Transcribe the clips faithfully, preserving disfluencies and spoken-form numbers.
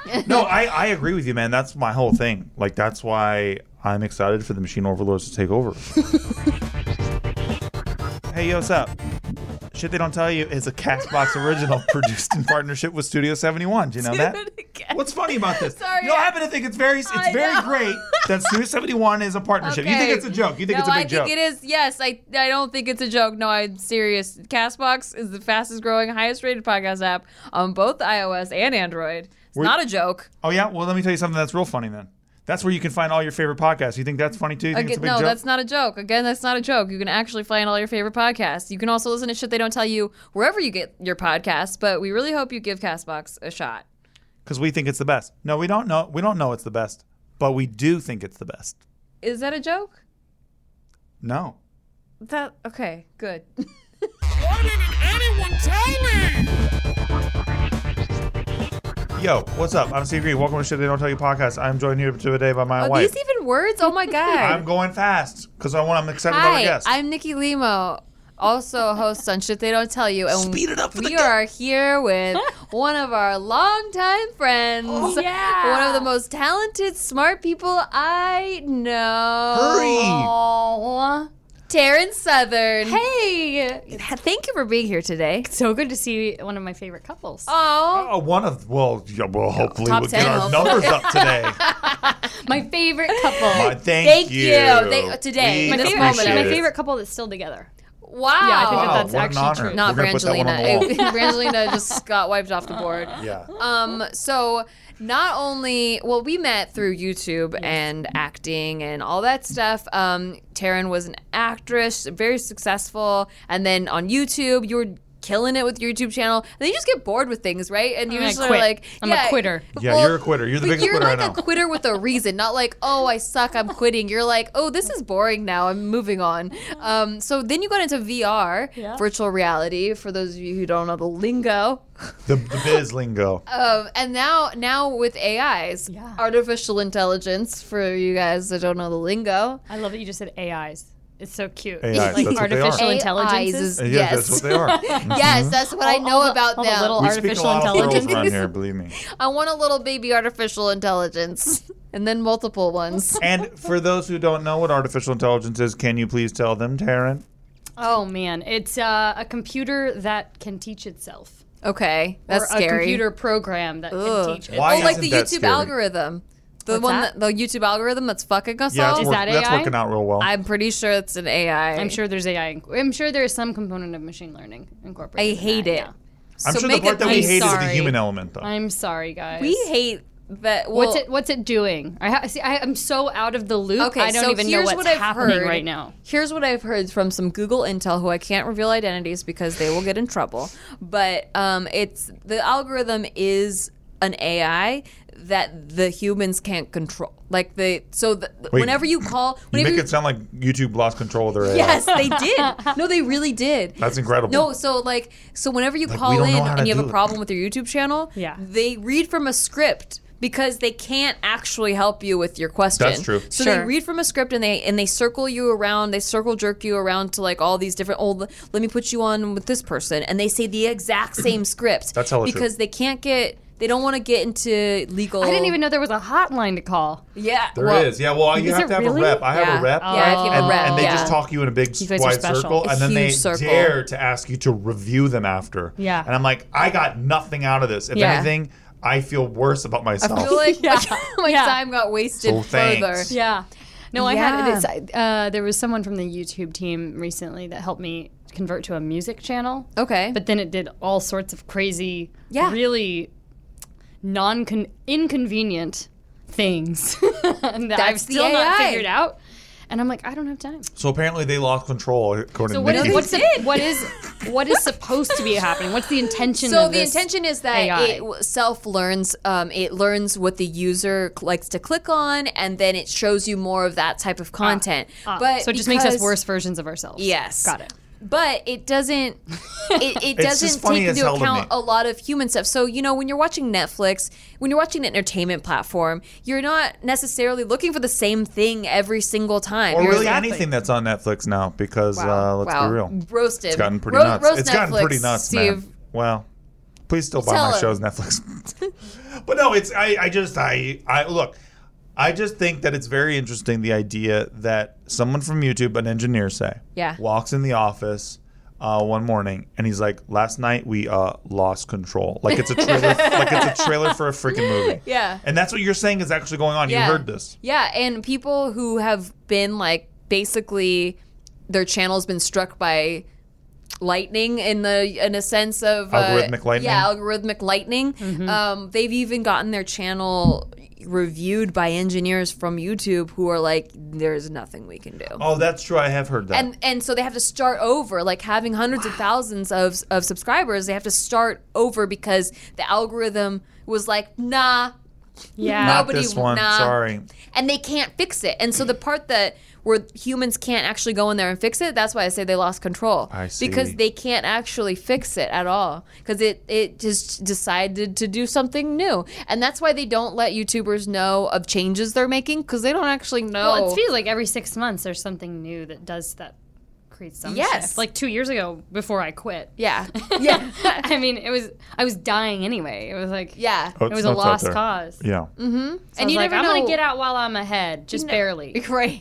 No, I, I agree with you, man. That's my whole thing. Like, that's why I'm excited for the machine overlords to take over. Hey, yo, what's up? Shit They Don't Tell You is a Castbox original produced in partnership with Studio seventy-one. Do you know that? What's funny about this? Sorry, you don't I- happen to think it's very it's I very know. great that Studio seventy-one is a partnership. You think Okay. it's a joke. You think no, it's a big I joke. think it is. Yes, I I don't think it's a joke. No, I'm serious. Castbox is the fastest growing, highest rated podcast app on both iOS and Android. It's We're- not a joke. Oh, yeah? Well, let me tell you something that's real funny then. That's where you can find all your favorite podcasts. You think that's funny too? You think Again, it's a big no, joke? that's not a joke. Again, that's not a joke. You can actually find all your favorite podcasts. You can also listen to Shit They Don't Tell You wherever you get your podcasts, but we really hope you give Castbox a shot. Because we think it's the best. No, we don't know. We don't know it's the best, but we do think it's the best. Is that a joke? No. That okay, good. Why didn't anyone tell me? Yo, what's up? I'm Steve Green. Welcome to Shit They Don't Tell You podcast. I'm joined here today by my Are wife. these even words? Oh my god. I'm going fast because I want. I'm excited about our Hi, guest. I'm Nikki Limo, also a host on Shit They Don't Tell You, and Speed it up for the we guest. are here with one of our longtime friends, Oh, yeah. one of the most talented, smart people I know. Aw. Taryn Southern. Hey, Thank you for being here today. so good to see one of my favorite couples. Oh, Oh, one of well, yeah, well, hopefully Top we'll get ten, our hopefully. numbers up today. My favorite couple. Uh, thank, Thank you. you. They- today, We my this favorite, moment. appreciate my it. favorite couple that's still together. wow. Yeah, I think Wow, that that's what an actually honor. true. Not We're gonna put that one on the Brangelina. Brangelina just got wiped off the board. Yeah. Um, so not only, well, we met through YouTube and acting and all that stuff. Um, Taryn was an actress, very successful. And then on YouTube, you were killing it with your YouTube channel. And then you just get bored with things, right? And you're I just sort of quit. like, I'm a yeah, quitter. Yeah, you're a quitter. You're the but biggest you're quitter I like know. a quitter with a reason, not like, oh, I suck, I'm quitting. You're like, oh, this is boring now, I'm moving on. Um, so then you got into V R, Yeah. virtual reality, for those of you who don't know the lingo. The, the biz lingo. Um, and now, now with A Is, Yeah. artificial intelligence, for you guys that don't know the lingo. I love that you just said A Is. It's so cute. A Is, Like that's what they artificial are. intelligences. Uh, Yes. yes, that's what they are. Mhm. Yes, that's what I All- know all the- about all the them. little We speak a artificial lot of pearls intelligence. around here, believe me. I want a little baby artificial intelligence, and then multiple ones. And for those who don't know what artificial intelligence is, can you please tell them, Taryn? Oh man, it's uh, a computer that can teach itself. Okay, that's or scary. a computer program that Ugh. can teach itself. Why oh, like isn't the that YouTube scary? algorithm. The What's one that? that? the YouTube algorithm that's fucking us Yeah, all. it's Is work- that that's A I? working out real well. I'm pretty sure it's an A I. I'm sure there's A I. inc- I'm sure there is some component of machine learning incorporated. I in hate that, it. yeah. I'm So sure the make part it that we nice. hate is the Sorry. human element, though. I'm sorry, guys. We hate that. Well, What's it? What's it doing? I ha- see. I, I'm so out of the loop. Okay, I don't so even know here's what's what I've happening heard. right now. Here's what I've heard from some Google Intel, who I can't reveal identities because they will get in trouble. But um, it's the algorithm is an A I that the humans can't control. Like the so the, Wait, whenever you call, You whenever make you, it sound like YouTube lost control of their A I. yes, they did. No, they really did. That's incredible. No, so like, so whenever you Like, we call don't in know how to and you have do a it. problem with your YouTube channel, Yeah. they read from a script because they can't actually help you with your question. That's true. So Sure. they read from a script and they and they circle you around, they circle jerk you around to like all these different. Oh, l- let me put you on with this person, and they say the exact same script. That's hella true. because they can't get. They don't want to get into legal. I didn't even know there was a hotline to call. Yeah, There is, well, yeah. Well, you Is have it to have really? a rep. I have Yeah. a rep. Yeah, if you have a and, rep, and they yeah. just talk you in a big You guys are wide special. circle, A and then they huge circle. dare to ask you to review them after. Yeah. And I'm like, I got nothing out of this. If Yeah. anything, I feel worse about myself. I feel like Yeah. my, my Yeah. time got wasted So thanks. further. Yeah. No, I had Yeah. it. It's, uh, there was someone from the YouTube team recently that helped me convert to a music channel. Okay. But then it did all sorts of crazy, Yeah. really non inconvenient things that I've That's the still not A I. figured out. And I'm like, I don't have time. So apparently they lost control, according So to what is Nikki. what's the, what is what is supposed to be happening? What's the intention? So of the this intention is that A I? it w- self-learns. Um, it learns what the user cl- likes to click on, and then it shows you more of that type of content. Ah, but so it just makes us because- worse versions of ourselves. Yes, Got it. But it doesn't. It, it It's doesn't just funny take as into hell to account me. a lot of human stuff. So you know, when you're watching Netflix, when you're watching an entertainment platform, you're not necessarily looking for the same thing every single time. or You're- really Exactly. anything that's on Netflix now, because Wow. uh, let's wow. be real. Roasted. It's gotten pretty Ro- nuts. roast It's gotten Netflix, pretty nuts, Steve. man. Well, Please still buy Tell my him. shows, Netflix. But no, it's I, I just I I look. I just think that it's very interesting, the idea that someone from YouTube, an engineer, say, Yeah. walks in the office uh, one morning and he's like, "Last night we uh, lost control." Like it's a trailer, like it's a trailer for a freaking movie. Yeah. And that's what you're saying is actually going on. Yeah. You heard this. Yeah, and people who have been like basically their channel's been struck by lightning in the in a sense of uh, Algorithmic lightning? Yeah, algorithmic lightning. Um, they've even gotten their channel reviewed by engineers from YouTube who are like, "There's nothing we can do." Oh, that's true. I have heard that. And and so they have to start over, like having hundreds of thousands of of subscribers. They have to start over because the algorithm was like, "Nah, Yeah. Not nobody, this one. nah. Sorry. And they can't fix it. And so the part that where humans can't actually go in there and fix it, that's why I say they lost control. I see. Because they can't actually fix it at all. Because it, it just decided to do something new. And that's why they don't let YouTubers know of changes they're making, because they don't actually know. Well, it feels like every six months there's something new that does that, creates some Yes. shift. Like two years ago, before I quit. yeah. Yeah. I mean, it was I was dying anyway. It was like yeah. Oh, it it's was a nuts out lost there. cause. Yeah. So And I you was like, never I'm know. gonna get out while I'm ahead, just No. barely. Right.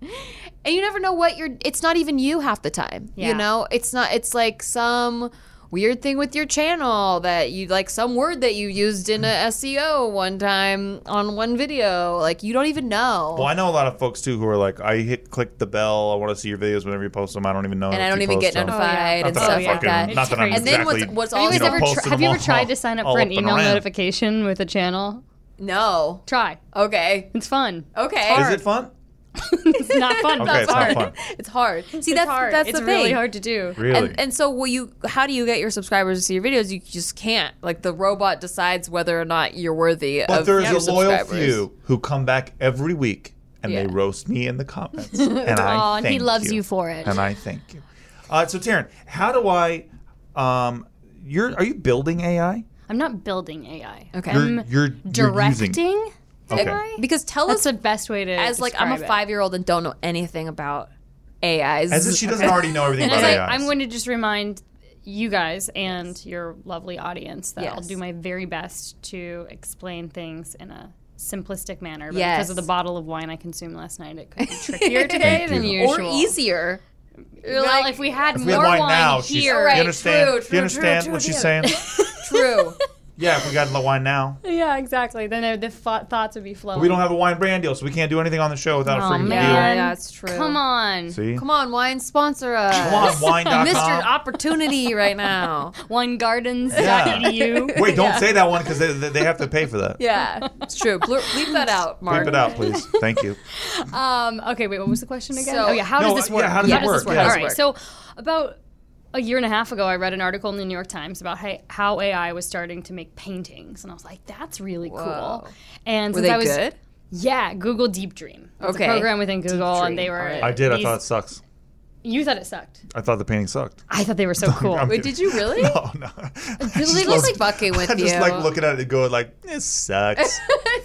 And you never know what you're it's not even you half the time. Yeah. You know? It's not it's like some weird thing with your channel that you like some word that you used in a S E O one time on one video. Like you don't even know. Well, I know a lot of folks too who are like, I hit click the bell. I want to see your videos whenever you post them. I don't even know. and if I don't you even post get them. notified Oh, yeah. and Not that stuff I'm like fucking, that. not that I'm And then exactly. what's what's Have you also guys ever, posted tr- have them you ever all- tried to sign up all for up an and email around. notification with a channel? No. Try. Okay. It's fun. Okay. Is it fun? It's not fun. Okay, but it's not hard. fun. It's hard. See, It's that's hard. that's it's the really thing. hard to do. Really? And, and so, will you? How do you get your subscribers to see your videos? You just can't. Like the robot decides whether or not you're worthy But of there's your a loyal subscribers. few who come back every week and Yeah. they roast me in the comments. And I Aw, and he thank loves you for it. And I thank you. Uh, so Taryn, how do I? Um, you're are you building A I? I'm not building A I. Okay. You're, I'm you're, you're directing using. Okay. A I. Because tell That's us, the best way to. as like I'm a describe it. five year old and don't know anything about A Is. As if she doesn't already know everything And about as I, A Is. I'm going to just remind you guys and your lovely audience that I'll Yes. do my very best to explain things in a simplistic manner. But Yes. because of the bottle of wine I consumed last night, it could be trickier today Thank than you. usual. or easier. You're Well, like, if we had If we more had wine, wine now, she's, here, Right, you understand? true, you true, understand true, what true, she's true. saying? true. Yeah, if we got the wine now. yeah, exactly. Then the, the thought, thoughts would be flowing. We don't have a wine brand deal, so we can't do anything on the show without a Oh, freaking man. Yeah, that's true. Come on, deal. See? Come on, wine sponsor us. Come on, wine dot com. Mister Opportunity right now. wine gardens dot Yeah. e d u. Wait, don't say that one because they, they they have to pay for that. Yeah, it's true. Blur, leave that out, Mark. Bleep it out, please. Thank you. Um, okay, wait, what was the question again? So- oh yeah, how No, does this yeah, work? how does it this work? work? Yeah, All how right, does it so about a year and a half ago, I read an article in the New York Times about how, how A I was starting to make paintings, and I was like, that's really Whoa. cool. And Were since they I was, good? Yeah, Google Deep Dream. It's Okay. a program within Google, Dream, and they were. alright. I did. I these- thought it sucks. You thought it sucked. I thought the painting sucked. I thought they were so cool. I'm Wait, kidding. did you really? No, no. I They just look love- like fucking with I just you. like looking at it and going like, it sucks.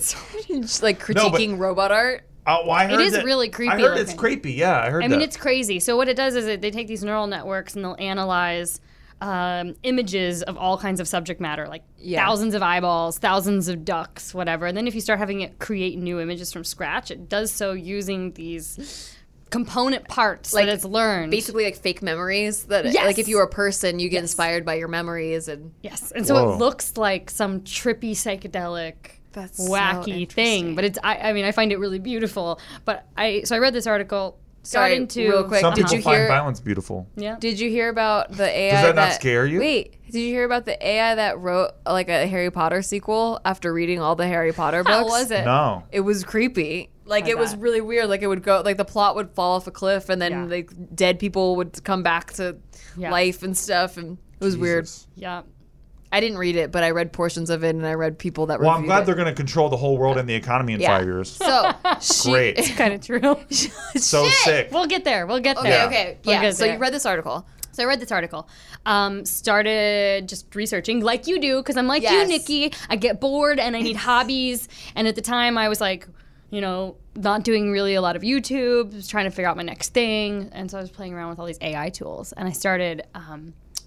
Just like No, but- critiquing robot art. Uh, well, I heard is that- really creepy I heard it's looking. creepy. Yeah, I heard I that. mean, it's crazy. So what it does is it, they take these neural networks and they'll analyze um, images of all kinds of subject matter, like Yeah. thousands of eyeballs, thousands of ducks, whatever. And then if you start having it create new images from scratch, it does so using these component parts Like, that it's learned. Basically, like fake memories. That Yes. like if you were a person, you get inspired by your memories and. Yes. And so Whoa. it looks like some trippy psychedelic That's so wacky thing, interesting. but it's I, I mean I find it really beautiful. But I so I read this article, Sorry, got into real quick, Some did people you find hear- violence beautiful. Yeah. Did you hear about the A I Does that not scare you? Wait, did you hear about the A I that wrote like a Harry Potter sequel after reading all the Harry Potter books? How was it? No. It was creepy. Like I it was bet. really weird. Like it would go like the plot would fall off a cliff and then Yeah. like dead people would come back to Yeah. life and stuff and it was weird. Jesus. Yeah. I didn't read it, but I read portions of it and I read people that Well, I'm reviewed glad it. they're going to control the whole world and the economy in Yeah. five years. So she, Great. Kind of true. So sick. We'll get there. We'll get Okay, there. okay. We'll Yeah. get So there. you read this article. So I read this article. Um, started just researching like you do because I'm like Yes. you, Nikki. I get bored and I need hobbies. And at the time, I was like, you know, not doing really a lot of YouTube, was trying to figure out my next thing. And so I was playing around with all these A I tools, and I started um,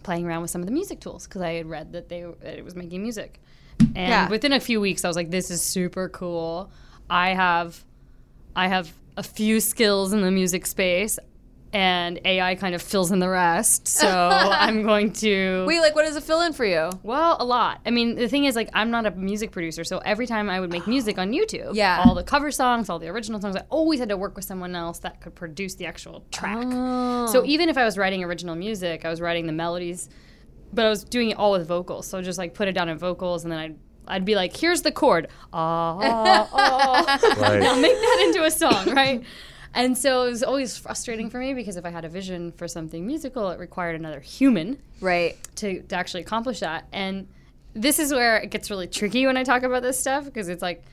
playing around with some of the music tools because I had read that they that it was making music. And Yeah. within a few weeks, I was like, "This is super cool. I have, I have a few skills in the music space, and A I kind of fills in the rest. So I'm going to." Wait, like, what does it fill in for you? Well, a lot. I mean, the thing is, like, I'm not a music producer, so every time I would make music on YouTube, Yeah. all the cover songs, all the original songs, I always had to work with someone else that could produce the actual track. Oh. So even if I was writing original music, I was writing the melodies, but I was doing it all with vocals. So just like put it down in vocals, and then I'd I'd be like, "Here's the chord, ah, ah, ah." Right. Make that into a song, right? And so it was always frustrating for me because if I had a vision for something musical, it required another human Right. to, to actually accomplish that. And this is where it gets really tricky when I talk about this stuff because it's like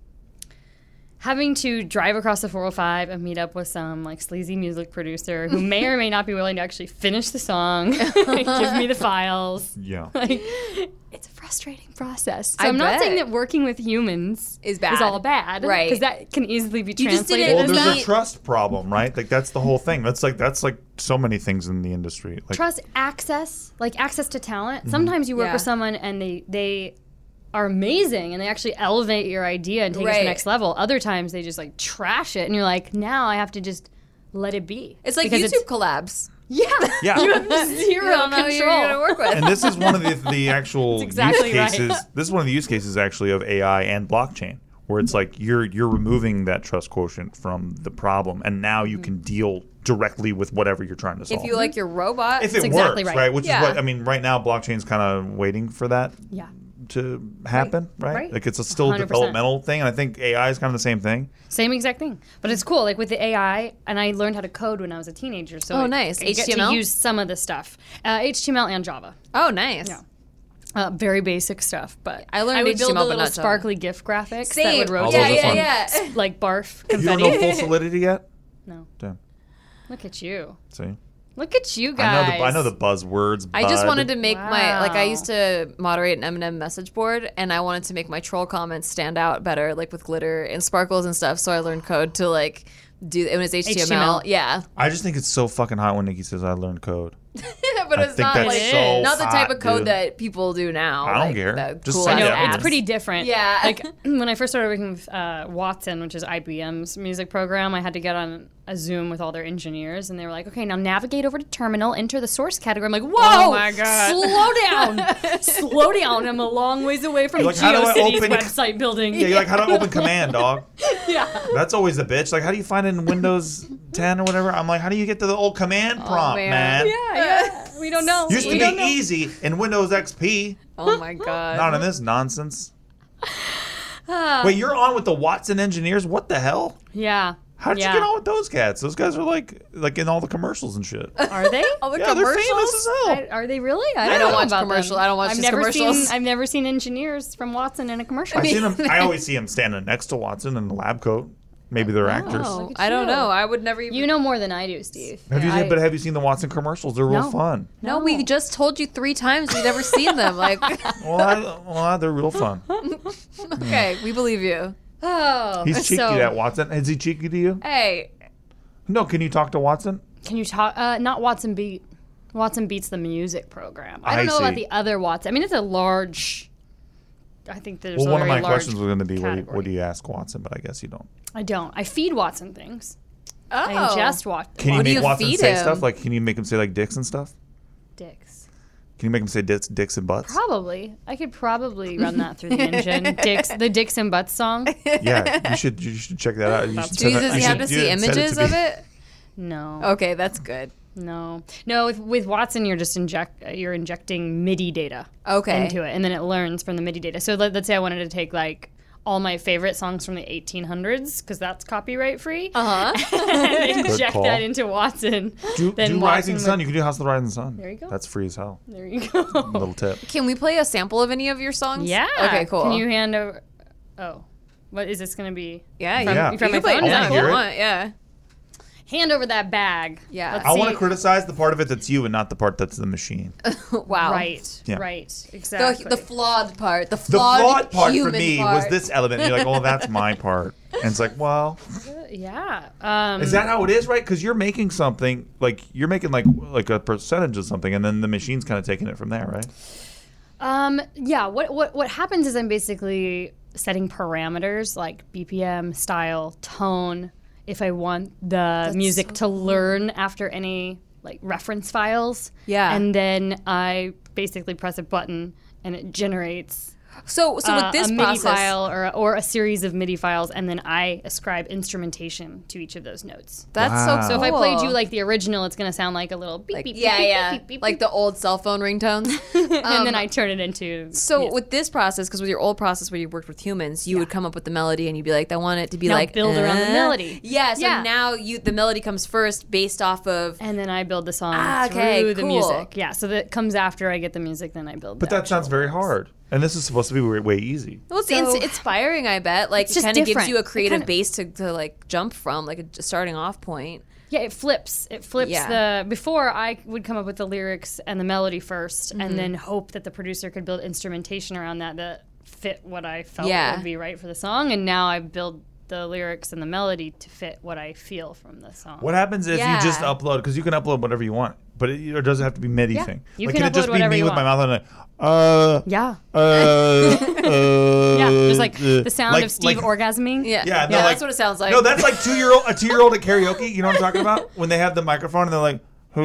having to drive across the four oh five and meet up with some like sleazy music producer who may or may not be willing to actually finish the song, give me the files. Yeah. Like, it's a frustrating process. So I I'm not bet. saying that working with humans Is bad. is all bad, Right. Because that can easily be You just translated. didn't Well, as there's that. a trust problem, right? Like that's the whole thing. That's like that's like so many things in the industry. Like Trust, access, like access to talent. Sometimes you work Yeah. with someone and they they are amazing and they actually elevate your idea and take it to Right. the next level. Other times they just like trash it and you're like, now I have to just let it be. It's like Because YouTube collabs. Yeah. Yeah. You have zero You don't know who you're control. going to work with. and this is one of the the actual exactly use right. cases. This is one of the use cases actually of A I and blockchain, where it's like you're you're removing that trust quotient from the problem, and now you can deal directly with whatever you're trying to solve. If you like your robot. if it That's exactly works, right. right? Which Yeah. is what I mean. Right now, blockchain's kind of waiting for that Yeah. to happen, right? Right. Like it's a still one hundred percent. developmental thing, and I think A I is kind of the same thing. Same exact thing. But it's cool. Like with the A I, and I learned how to code when I was a teenager. So Oh, I- nice. I get H T M L? to use some of the stuff. Uh, H T M L and Java. Oh, nice. Yeah. Uh, very basic stuff, but I learned would build H T M L, the but little not Java. sparkly GIF graphics that Same. would All rotate, those are Yeah, fun. yeah, yeah. like barf You don't confetti. know full solidity yet? No, Damn. look at you, See, look at you I guys. know the I know the buzzwords. I just bud. wanted to make my like I Wow. used to moderate an Eminem message board, and I wanted to make my troll comments stand out better, like with glitter and sparkles and stuff. So I learned code to like do it was H T M L. H T M L. Yeah, I just think it's so fucking hot when Nikki says I learned code. but I it's think not that's like so not the type hot, of code dude. that people do now. I don't like, care. the Just cool send I it know out. it's apps. pretty different. Yeah. Like when I first started working with uh, Watson, which is I B M's music program, I had to get on a Zoom with all their engineers, and they were like, "Okay, now navigate over to terminal, enter the source category." I'm like, "Whoa, Oh my God. slow down, slow down! I'm a long ways away from You're like, how do I GeoCities open- website building." Yeah, you're like, how do I open command, dog? Yeah. That's always the bitch. Like, how do you find it in Windows ten or whatever? I'm like, how do you get to the old command prompt, man. man? Yeah, yeah. We don't know. Used we to don't be know. easy in Windows X P. Oh my god. Not in this nonsense. Ah. Wait, you're on with the Watson engineers? What the hell? Yeah. How did yeah. you get on with those cats? Those guys are like, like in all the commercials and shit. Are they? All the Yeah, they're commercials. famous as hell. I- are they really? I I don't, don't know watch about commercial- them. I don't watch I've just never commercials. Seen, I've never seen engineers from Watson in a commercial. I've seen them. I always see them standing next to Watson in the lab coat. Maybe they're actors. Oh, Look at I don't you. know. I would never even. You know more than I do, Steve. Have you? I- But have you seen the Watson commercials? They're real No. fun. no, we just told you three times we've never seen them. Like, Well, I, well, they're real fun. okay, we believe you. Oh, He's cheeky, so, that Watson. Is he cheeky to you? Hey, No. Can you talk to Watson? Can you talk? Uh, not Watson Beat. Watson Beats the music program. I I don't know about see. the other Watson. I mean, it's a large. I think there's Well, a one of very my large questions was going to be, what do, you, category. what do you ask Watson? But I guess you don't. I don't. I feed Watson things. oh, I ingest Watson. Can you What do make you Watson feed say him? stuff? Like, can you make him say like dicks and stuff? Dicks. Can you make him say dicks, dicks and butts? Probably. I could probably run that through the engine. Dicks, the Dicks and Butts song. Yeah, you should. You should check that out. You should Do send you, that- does you he have should to do see it and send images to of me. it? No. Okay, that's good. No. No, with, with Watson you're just inject you're injecting MIDI data Okay. into it and then it learns from the MIDI data. So let, let's say I wanted to take like all my favorite songs from the eighteen hundreds because that's copyright free. Uh huh. and inject call. that into Watson. Do, Then do Watson Rising would- Sun. You can do House of the Rising Sun. There you go. That's free as hell. There you go. Little tip. Can we play a sample of any of your songs? Yeah. Okay, cool. Can you hand over Oh. What is this going to be? Yeah, From- you, from you my can play it phone? now I if wanna you hear it. want. Yeah. Hand over that bag. Yeah. Let's I want see- to criticize the part of it that's you and not the part that's the machine. Wow. Right. Yeah. Right. The, Exactly. the flawed part. The The flawed, flawed part for human me part. was this element. You're like, oh, that's my part. And it's like, well, yeah. Um, Is that how it is, right? Because you're making something like you're making like like a percentage of something, and then the machine's kind of taking it from there, right? Um, yeah, what, what what happens is I'm basically setting parameters like B P M, style, tone, if I want the music so to learn after any like reference files. Yeah. And then I basically press a button and it generates So, so uh, with this a MIDI process, file or, or a series of MIDI files, and then I ascribe instrumentation to each of those notes. that's Wow. so So cool. if I played you like the original, it's going to sound like a little beep, Like, beep, yeah, beep, yeah, beep, beep, beep, like beep. the old cell phone ringtones. and then I turn it into So music. with this process, because with your old process where you worked with humans, you would come up with the melody and you'd be like, I want it to be Now like build around the uh. melody. Yeah. So Yeah. now you the melody comes first based off of. And then I build the song Ah, okay, through the cool. music. Yeah, so that comes after I get the music, then I build. But the that sounds actual very lyrics. hard, and this is supposed to be way, way easy. Well, it's So- ins- inspiring, I bet. Like It's it just kind of gives different. you a It creative kinda- base to, to like jump from, like a starting off point. Yeah, it flips. It flips Yeah. the. Before I would come up with the lyrics and the melody first, Mm-hmm. and then hope that the producer could build instrumentation around that that fit what I felt Yeah. would be right for the song. And now I build the lyrics and the melody to fit what I feel from the song. What happens if Yeah. you just upload? Because you can upload whatever you want, but it, it doesn't have to be MIDI Yeah, thing. you like, can it just upload be whatever me you with my want. mouth on it? Uh, Yeah. uh, uh, Yeah, just like uh, the sound like- of Steve like- orgasming. Yeah, Yeah, no, yeah, like- that's what it sounds like. No, that's like two year old a two year old at karaoke. You know what I'm talking about? When they have the microphone and they're like,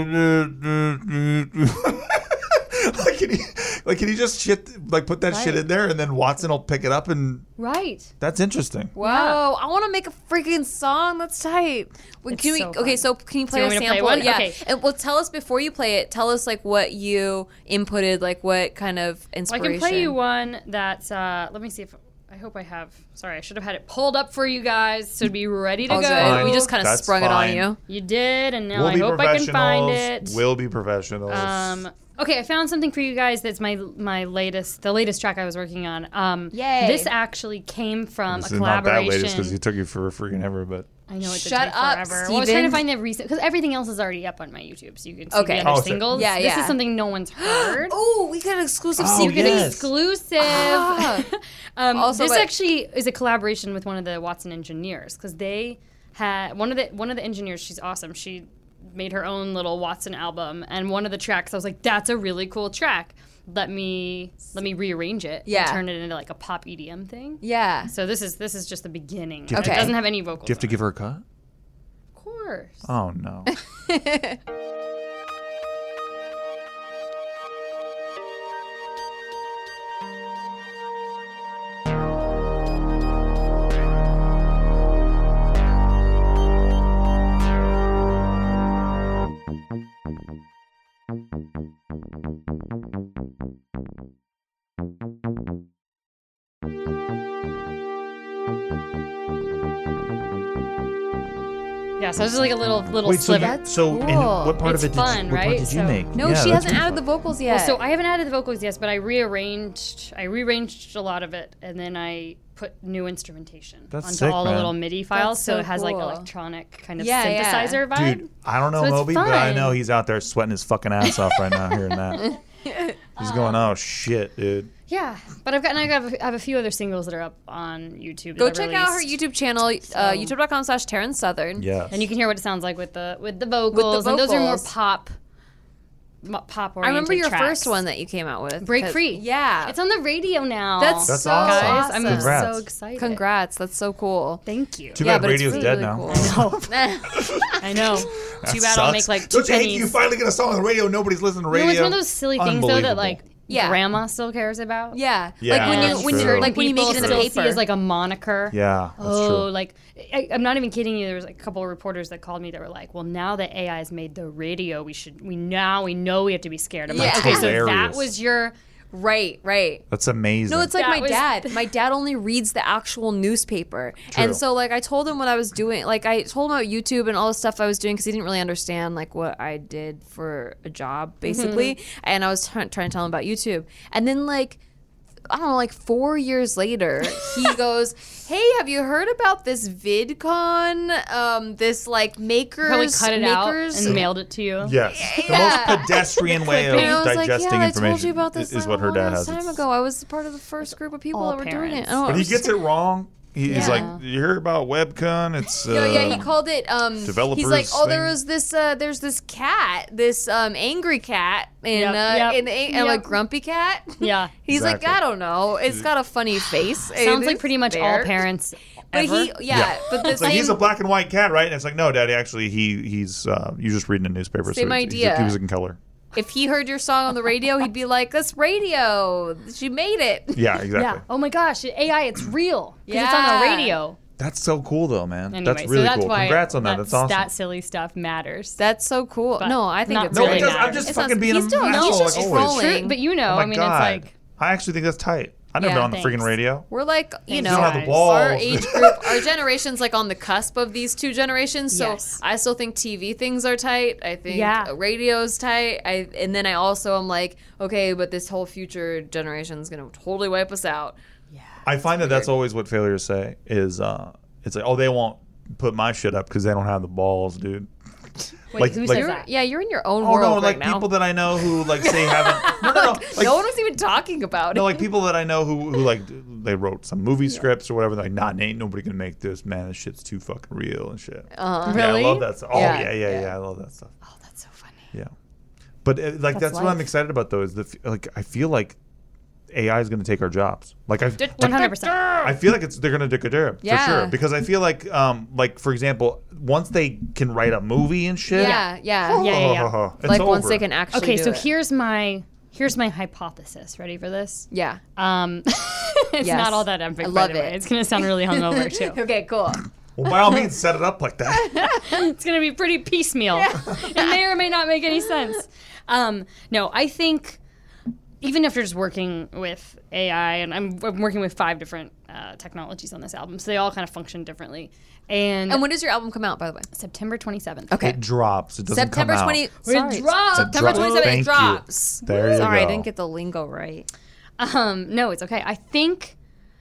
like can he, like can he just shit like put that shit Right. in there and then Watson will pick it up and Right. that's interesting. Whoa, I want to make a freaking song. That's tight. Wait, It's can we? so Okay, fun. so can you play you a want me to play sample? one? Yeah. Okay. And well, tell us before you play it. Tell us like what you inputted, like what kind of Well, I inspiration. can play you one that's. Uh, let me see if. I hope I have. Sorry, I should have had it pulled up for you guys so to be ready to All go. good. fine. We just kind of That's sprung it fine. on you. You did, and now We'll I be hope I can find professionals. it. We'll be professionals. Um, okay, I found something for you guys. That's my my latest, the latest track I was working on. Um, Yay. This actually came from this a is not that collaboration. latest because he took you for freaking ever, but I know it did Shut take up, forever. Well, I was trying Steven. to find the recent because everything else is already up on my YouTube, so you can see Okay. the other Oh, so- singles. Yeah, This yeah. is something no one's heard. Oh, we got an exclusive Oh, secret. yes. Exclusive. Ah. um, Also, this but- actually is a collaboration with one of the Watson engineers because they had one of the one of the engineers. She's awesome. She made her own little Watson album, and one of the tracks I was like, "That's a really cool track. Let me let me rearrange it. Yeah. and turn it into like a pop E D M thing." Yeah. So this is this is just the beginning. you have It to- doesn't have any vocals. do you have to on give her a cut? it. Of course. Oh no. Yeah. So it's just like a little little Wait, so sliver. you, That's so in cool. what part It's of it did fun, you, what part right? did you So- make? No, Yeah, she that's hasn't really added the fun. vocals yet. Well, so I haven't added the vocals yet, but I rearranged. I rearranged a lot of it, and then I put new instrumentation That's onto sick, all man. the little MIDI files, That's so, so it has like cool. electronic kind of Yeah, yeah. synthesizer vibe. Dude, I don't know So it's Moby, but I fun. know he's out there sweating his fucking ass off right now hearing that. He's going, oh shit, dude. Yeah, but I've got and I have, I have a few other singles that are up on YouTube. Go that I've check out her released. YouTube channel, uh, youtube.com slash Taryn Southern. Yes. and you can hear what it sounds like with the with the vocals, and those are more vocals. pop, mo- pop. I remember your tracks. first one that you came out with. Break 'cause- Free. Yeah. It's on the radio now. That's, That's so awesome. guys. awesome. I'm Congrats. so excited. Congrats. That's so cool. Thank you. Too Yeah, bad but it's radio's really, dead really now. cool. I know. That Too bad I'll sucks. make like two Don't you hate pennies. you finally get a song on the radio? Nobody's listening to radio. No, it's one of those silly things though that Unbelievable. like Yeah. grandma still cares about. Yeah. Yeah, like when that's you when true. you like when you make it in the People paper. still see as like a moniker. Yeah, that's Oh, true. like I, I'm not even kidding you. There was like a couple of reporters that called me that were like, "Well, now that A I has made the radio, we should we now we know we have to be scared of." it." Yeah. Okay, so that Hilarious. was your right, right. That's amazing. No, it's like That my was- dad. My dad only reads the actual newspaper. And True. so like I told him what I was doing. Like I told him about YouTube and all the stuff I was doing because he didn't really understand like what I did for a job basically. And I was try- trying to tell him about YouTube. And then like I don't know, like four years later, he goes, "Hey, have you heard about this VidCon? Um, this like makers probably cut it out makers and mailed it to you. yes, Yeah. the most pedestrian way of And I was like, digesting yeah, I information told you about this is, is like, what her a dad long has. time It's- ago. I was part of the first group of people All that were doing it. parents. I don't know, But it he was gets it wrong He's Yeah. like, you heard about WebCon? It's uh, No, yeah, he called it. Um, developers he's like, oh, there thing." was this. Uh, there's this cat, this um, angry cat, and Yep, uh, yep, and, and yep. like grumpy cat. Yeah. He's Exactly. like, I don't know. It's got a funny face. Sounds like It's pretty much fair. all parents. But ever. he, yeah, but the It's like same, he's a black and white cat, right? And it's like, no, Daddy. Actually, he he's uh, you're just reading a newspaper. Same so he's- he's- idea. He was in color. if he heard your song on the radio, he'd be like, "That's radio. She made it." Yeah, exactly. Yeah. Oh my gosh, A I, it's real. Because it's on Yeah. the radio. That's so cool, though, man. Anyway, that's really so that's cool. why Congrats on that. That's awesome. That silly stuff matters. That's so cool. But no, I think not it's no, really it does. I'm matters. just It fucking sounds- being he's a doing- asshole he's like just always. trolling. True, but you know, Oh my I mean, God. it's like I actually think that's tight. I've never Yeah, been on the thanks. freaking radio. We're like, you Thanks, know, You don't have the guys. balls. our age group, our generation's like on the cusp of these two generations. So Yes. I still think T V things are tight. I think Yeah. radio's tight. I and then I also am like, okay, but this whole future generation's gonna totally wipe us out. I find that that's always what failures say is uh, it's like, oh, they won't put my shit up because they don't have the balls, dude. Wait, Like- who like- says You're, that? yeah, you're in your own Oh world no, right like now. people that I know who like say haven't. No, no, no. Like, no one was even talking about no, it. like people that I know who, who like they wrote some movie scripts or whatever. They're like, nah, ain't nobody gonna make this. Man, this shit's too fucking real and shit. Uh-huh. Yeah, I Really? love that stuff. Oh Yeah, yeah, yeah, yeah, yeah. I love that stuff. Oh, that's so funny. Yeah, but uh, like that's, what I'm life. excited about though. Is the f- like I feel like A I is gonna take our jobs. Like I. One hundred percent. I feel like it's they're gonna do for Yeah. sure because I feel like um like for example once they can write a movie and shit yeah, yeah, Yeah, yeah, yeah. it's Like once over. they can actually. Okay, do so it. here's my here's my hypothesis. Ready for this? Yeah. Um, it's Yes. not all that epic. I by love the way. it. It's gonna sound really hungover too. Okay, cool. Well, by all means, set it up like that. It's gonna be pretty piecemeal. It may or may not make any sense. Um, no, I think even after just working with A I, and I'm, I'm working with five different uh, technologies on this album, so they all kind of function differently. And, And when does your album come out, by the way? September twenty-seventh. Okay. It drops. It doesn't September come out. twenty. It Sorry. drops. September It drops. twenty seventh. Thank It you. drops. There you Sorry, I go. didn't get the lingo right. Um, no, it's okay. I think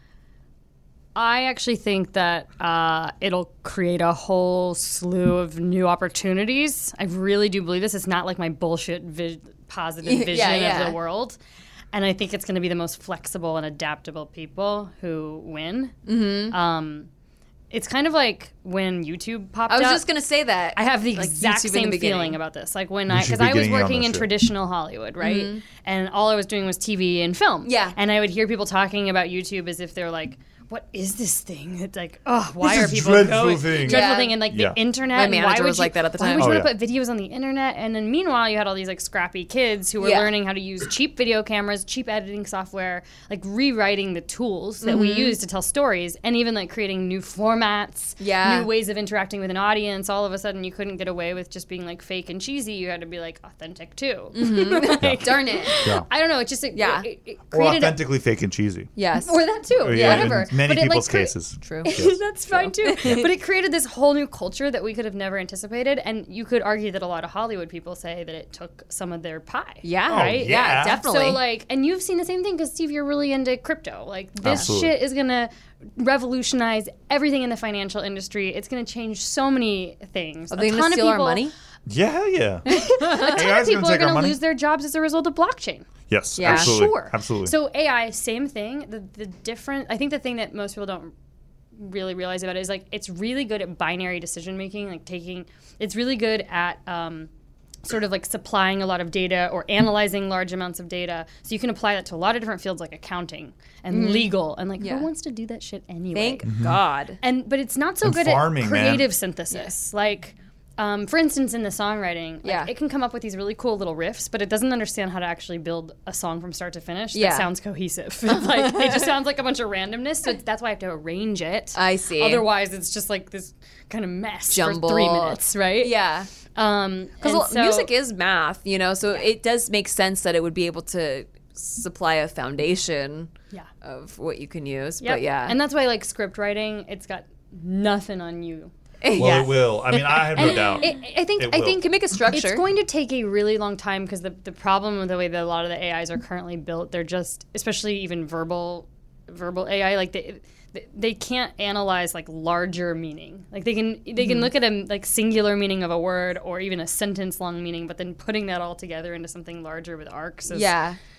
I actually think that uh, it'll create a whole slew of new opportunities. I really do believe this. It's not like my bullshit vi- positive Yeah, vision yeah. of the world. And I think it's going to be the most flexible and adaptable people who win. Mm-hmm. Um, it's kind of like when YouTube popped I was up. just gonna say that. I have the Like exact YouTube in the same beginning. feeling about this. Like when I, should because be I was getting in on working this in shit. traditional Hollywood, right? And all I was doing was T V and film. Yeah. And I would hear people talking about YouTube as if they're like, "What is this thing?" It's like, "Oh, why This are is people dreadful going thing." dreadful Yeah. thing?" And like Yeah. the internet. My and why manager would was you- like that at the Why time. would you Oh, want to yeah. put videos on the internet? And then meanwhile, you had all these like scrappy kids who were Yeah. learning how to use cheap video cameras, cheap editing software, like rewriting the tools that we use to tell stories, and even like creating new formats, Yeah. new ways of interacting with an audience. All of a sudden, you couldn't get away with just being like fake and cheesy. You had to be like authentic too. Like, Darn it. Yeah. I don't know. It just it, Yeah. it, it Or created a, authentically fake and cheesy. Yes. or that too. Yeah, whatever. in many But it, like, people's crea- cases. True. That's fine too. But it created this whole new culture that we could have never anticipated. And you could argue that a lot of Hollywood people say that it took some of their pie. Yeah. Oh, right. yeah. Yeah. Definitely. So like, and you've seen the same thing because Steve, you're really into crypto. Like this Absolutely. shit is gonna revolutionize everything in the financial industry. It's gonna change so many things. Are they a gonna ton steal of our people, money? Yeah, yeah. A ton of people are take our gonna money. lose their jobs as a result of blockchain. Yes, Yeah. absolutely. Sure. Absolutely. So A I, same thing. The the different. I think the thing that most people don't really realize about it is like it's really good at binary decision making. Like taking, it's really good at. Um, sort of like supplying a lot of data or analyzing large amounts of data. So you can apply that to a lot of different fields like accounting and legal and like Yeah. who wants to do that shit anyway? Thank God. And but it's not so And good farming, at man. creative synthesis. Like um, for instance, in the songwriting, like, Yeah. it can come up with these really cool little riffs, but it doesn't understand how to actually build a song from start to finish Yeah. that sounds cohesive. Like it just sounds like a bunch of randomness. So that's why I have to arrange it. I see. Otherwise, it's just like this kind of mess Jumble. for three minutes, right? Yeah. Um, Because and so- music is math, you know, so it does make sense that it would be able to supply a foundation Yeah. of what you can use. Yep. But yeah. And that's why like script writing, it's got nothing on you. well, yeah. it will. I mean, I have no doubt. It, I think It I will. think Can make a structure. It's going to take a really long time because the the problem with the way that a lot of the A Is are currently built, they're just, especially even verbal verbal A I, like they they can't analyze like larger meaning. Like they can they Mm-hmm. can look at a like singular meaning of a word or even a sentence long meaning, but then putting that all together into something larger with arcs is yeah.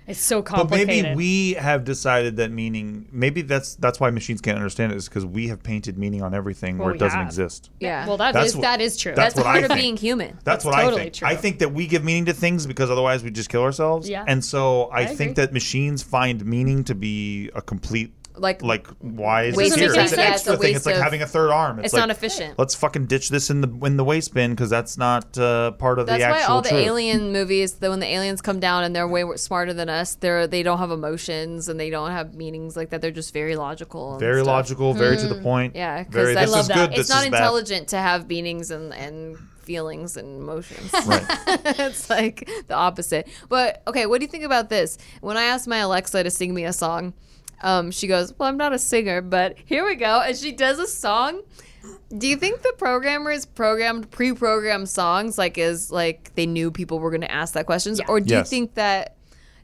It's so But complicated. maybe we have decided that meaning. Maybe that's that's why machines can't understand it. Is because we have painted meaning on everything Well, where we it doesn't have. exist. Yeah. Well, that That's is what- that is true. that's That's what part I of think. being human. That's what totally I think. true. I think that we give meaning to things because otherwise we just kill ourselves. Yeah. And so I, I think agree. that machines find meaning to be a complete. Like, Like, why is Waste this here? of It's an time. Yeah, it's a extra thing. waste It's like of- having a third arm. It's, it's like, not efficient. let's fucking ditch this in the in the waste bin because that's not uh, part of That's the why actual all the truth. alien movies, the, when the aliens come down and they're way smarter than us, they're they don't have emotions and they don't have meanings like that. They're just very logical. and Very stuff. logical, very to the point. Yeah, 'cause very. I This love is that. good. It's This not is bad. intelligent to have meanings and and feelings and emotions. Right. It's like the opposite. But okay, what do you think about this? When I asked my Alexa to sing me a song, um, she goes, "Well, I'm not a singer, but here we go," and she does a song. Do you think the programmers programmed pre-programmed songs like is like they knew people were going to ask that questions, or do Yes. you think that?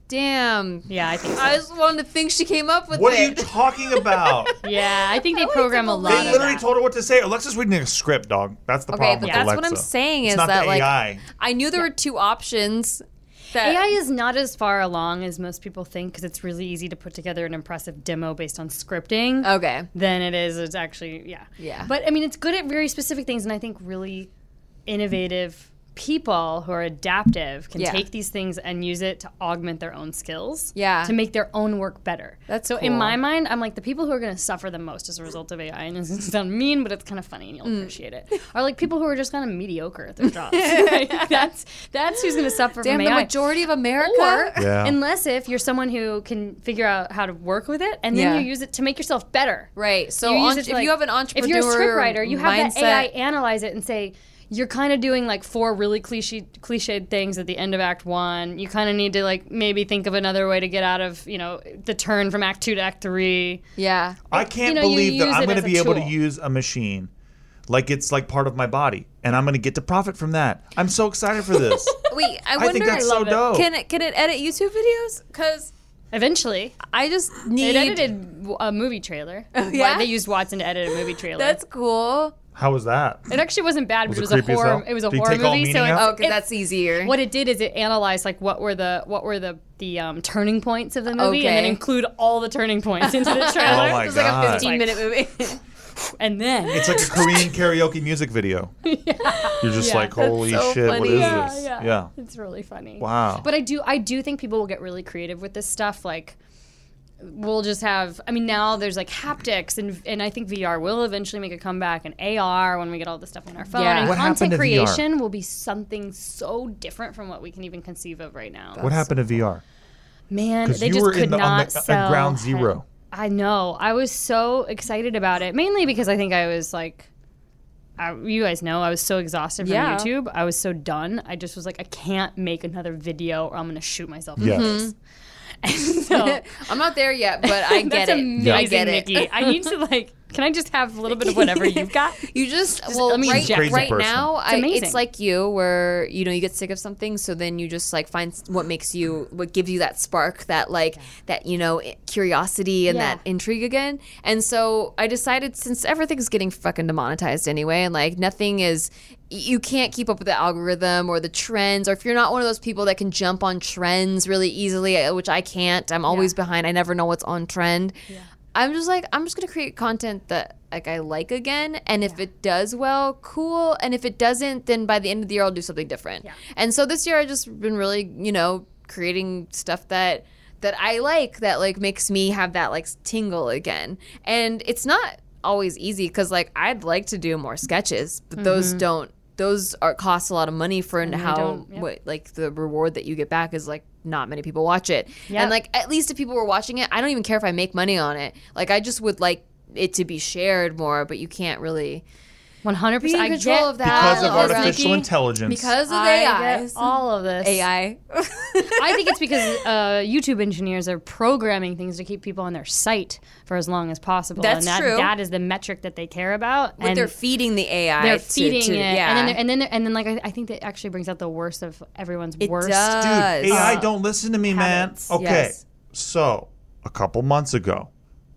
Damn. Yeah, I think so. I just wanted to think she came up with What it. are you talking about? Yeah, I think they like program to a lot believe- They of literally that. told her what to say. Alexa's reading a script, dog. That's the Okay, problem but with that's Alexa. what I'm saying It's is not that the like A I. I knew there were two options. That, A I is not as far along as most people think because it's really easy to put together an impressive demo based on scripting. Okay. Than it is. It's actually yeah. Yeah. But I mean, it's good at very specific things, and I think really innovative people who are adaptive can Yeah. take these things and use it to augment their own skills. Yeah. To make their own work better. That's so in cool. my mind, I'm like the people who are going to suffer the most as a result of A I, and this doesn't sound mean, but it's kind of funny and you'll Mm. appreciate it. Are like people who are just kind of mediocre at their jobs. Like, that's that's who's going to suffer Damn, from the A I. majority of America. Or, Yeah. unless if you're someone who can figure out how to work with it, and then Yeah. you use it to make yourself better. Right. So You use on, it if to, like- you have an If entrepreneur you're a scriptwriter, you have mindset, that A I analyze it and say, you're kind of doing like four really cliche cliched things at the end of Act One. You kind of need to like maybe think of another way to get out of, you know, the turn from Act Two to Act Three. Yeah. I can't know, you believe that use I'm it going as to a be able to tool. use a machine like it's like part of my body, and I'm going to get to profit from that. I'm so excited for this. Wait, I I wonder. think that's so love it. dope. Can it can it edit YouTube videos? Because Eventually, I just need. it edited a movie trailer. yeah? They used Watson to edit a movie trailer. That's cool. How was that? It actually wasn't bad, but Was it it was a creepy as horror. hell? It was a Did he horror take all movie, so meaning it's, out? Oh, okay, it- that's easier. what it did is it analyzed like what were the what were the the um, turning points of the movie, and then Okay. include all the turning points into the trailer. Oh my It's like a God. fifteen minute movie. And then It's like a Korean karaoke music video. You're just Yeah. like, holy so shit, what funny. is yeah, this? yeah, it's really funny. Wow. But I do I do think people will get really creative with this stuff. Like we'll just have I mean now there's like haptics and and I think V R will eventually make a comeback, and A R when we get all this stuff on our phone. Yeah. And What happened content to V R? creation will be something so different from what we can even conceive of right now. What happened to V R? Man, 'Cause they you just were could in the- on not the- at sell. ground zero. I know. I was so excited about it, mainly because I think I was like, I, you guys know, I was so exhausted from Yeah. YouTube. I was so done. I just was like, I can't make another video, or I'm gonna shoot myself in Yes. the face. And so I'm not there yet, but I get that's it. amazing, I get it. Nikki. I need to like. Can I just have a little bit of whatever you've got? You just, well, let me right, inject Crazy right person. now, I, amazing. it's like you, where you know you get sick of something, so then you just like find s- what makes you, what gives you that spark, that like that you know i- curiosity and Yeah. that intrigue again. And so I decided, since everything's getting fucking demonetized anyway, and like nothing is, y- you can't keep up with the algorithm or the trends, or if you're not one of those people that can jump on trends really easily, uh, which I can't. I'm always behind. I never know what's on trend. I'm just like, I'm just gonna create content that like I like again, and if it does well, cool, and if it doesn't, then by the end of the year I'll do something different. Yeah. And so this year I just been really, you know, creating stuff that that I like, that like makes me have that like tingle again. And it's not always easy because like I'd like to do more sketches, but those don't. Those are cost a lot of money for and they how don't, yep. what like the reward that you get back is like not many people watch it. Yep. And like at least if people were watching it, I don't even care if I make money on it. Like I just would like it to be shared more, but you can't really one hundred be in percent. control I get of that. Because of all of artificial Nikki. intelligence. because of I A I. get all of this. A I. I think it's because uh, YouTube engineers are programming things to keep people on their site for as long as possible. That's and that, true. that is the metric that they care about. But and they're feeding the A I. they're to- feeding to- it, Yeah. and then they're- and then they're- and then like I, I think that actually brings out the worst of everyone's it worst. does. Dude, A I Uh, don't listen to me, habits. man. Okay, Yes. so a couple months ago,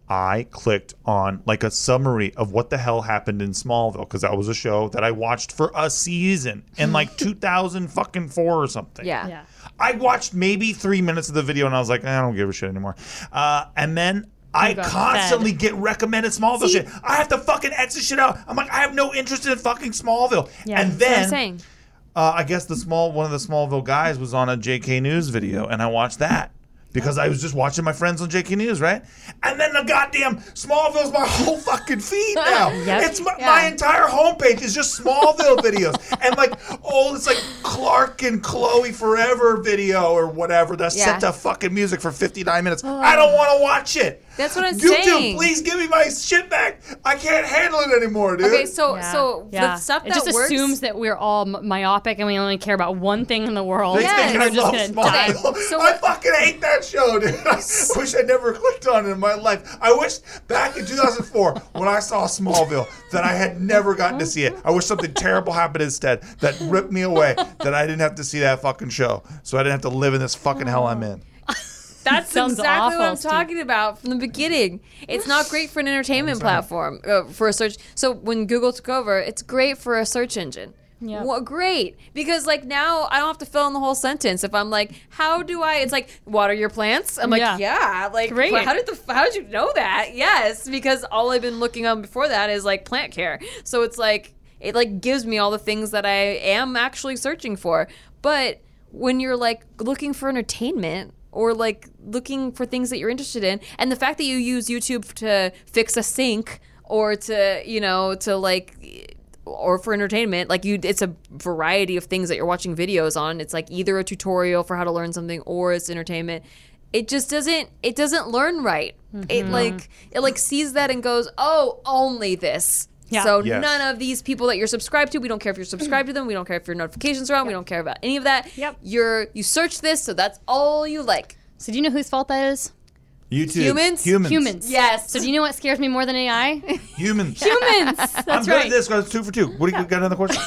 I clicked on like a summary of what the hell happened in Smallville because that was a show that I watched for a season in like two thousand fucking four or something. Yeah. Yeah. I watched maybe three minutes of the video and I was like, I don't give a shit anymore. Uh, and then I got constantly fed. get recommended Smallville shit. I have to fucking exit shit out. I'm like, I have no interest in fucking Smallville. Yeah, and that's That's what I'm then saying. uh, I guess the small one of the Smallville guys was on a J K News video, and I watched that because I was just watching my friends on J K News, right? And then the goddamn Smallville's my whole fucking feed now. Yep. It's my, Yeah. my entire homepage is just Smallville videos, and like oh, it's like Clark and Chloe Forever video or whatever that's Yeah. set to fucking music for fifty-nine minutes. I don't want to watch it. That's what I'm YouTube, saying. please give me my shit back. I can't handle it anymore, dude. Okay, so Yeah. so yeah. the stuff it that just works. assumes that we're all m- myopic and we only care about one thing in the world. They Yes. think I We're just love gonna die. Smallville. So I what- fucking hate that show, dude. I wish I never clicked on it in my life. I wish back in two thousand four when I saw Smallville that I had never gotten to see it. I wish something terrible happened instead that ripped me away, that I didn't have to see that fucking show, so I didn't have to live in this fucking hell I'm in. That's Sounds exactly what awful, I'm Steve. talking about from the beginning. It's not great for an entertainment platform uh, for a search. So when Google took over, it's great for a search engine. Yeah. Well, great, because like now I don't have to fill in the whole sentence. If I'm like, how do I? It's like water your plants. I'm like, Yeah. yeah, like Great. well, how did the how did you know that? Yes, because all I've been looking on before that is like plant care. So it's like it like gives me all the things that I am actually searching for. But when you're like looking for entertainment or like looking for things that you're interested in, and the fact that you use YouTube to fix a sink or to you know to like or for entertainment, like you it's a variety of things that you're watching videos on. It's like either a tutorial for how to learn something or it's entertainment. It just doesn't it doesn't learn right. It like it like sees that and goes, oh, only this. Yeah. So Yes. none of these people that you're subscribed to, we don't care if you're subscribed to them, we don't care if your notifications are on, we don't care about any of that. Yep. You're you search this, so that's all you like. So do you know whose fault that is? YouTube. Humans? Humans. Humans. Yes. So do you know what scares me more than A I? Humans. Humans. That's I'm good right. at this, guys. Two for two. What do you got another question?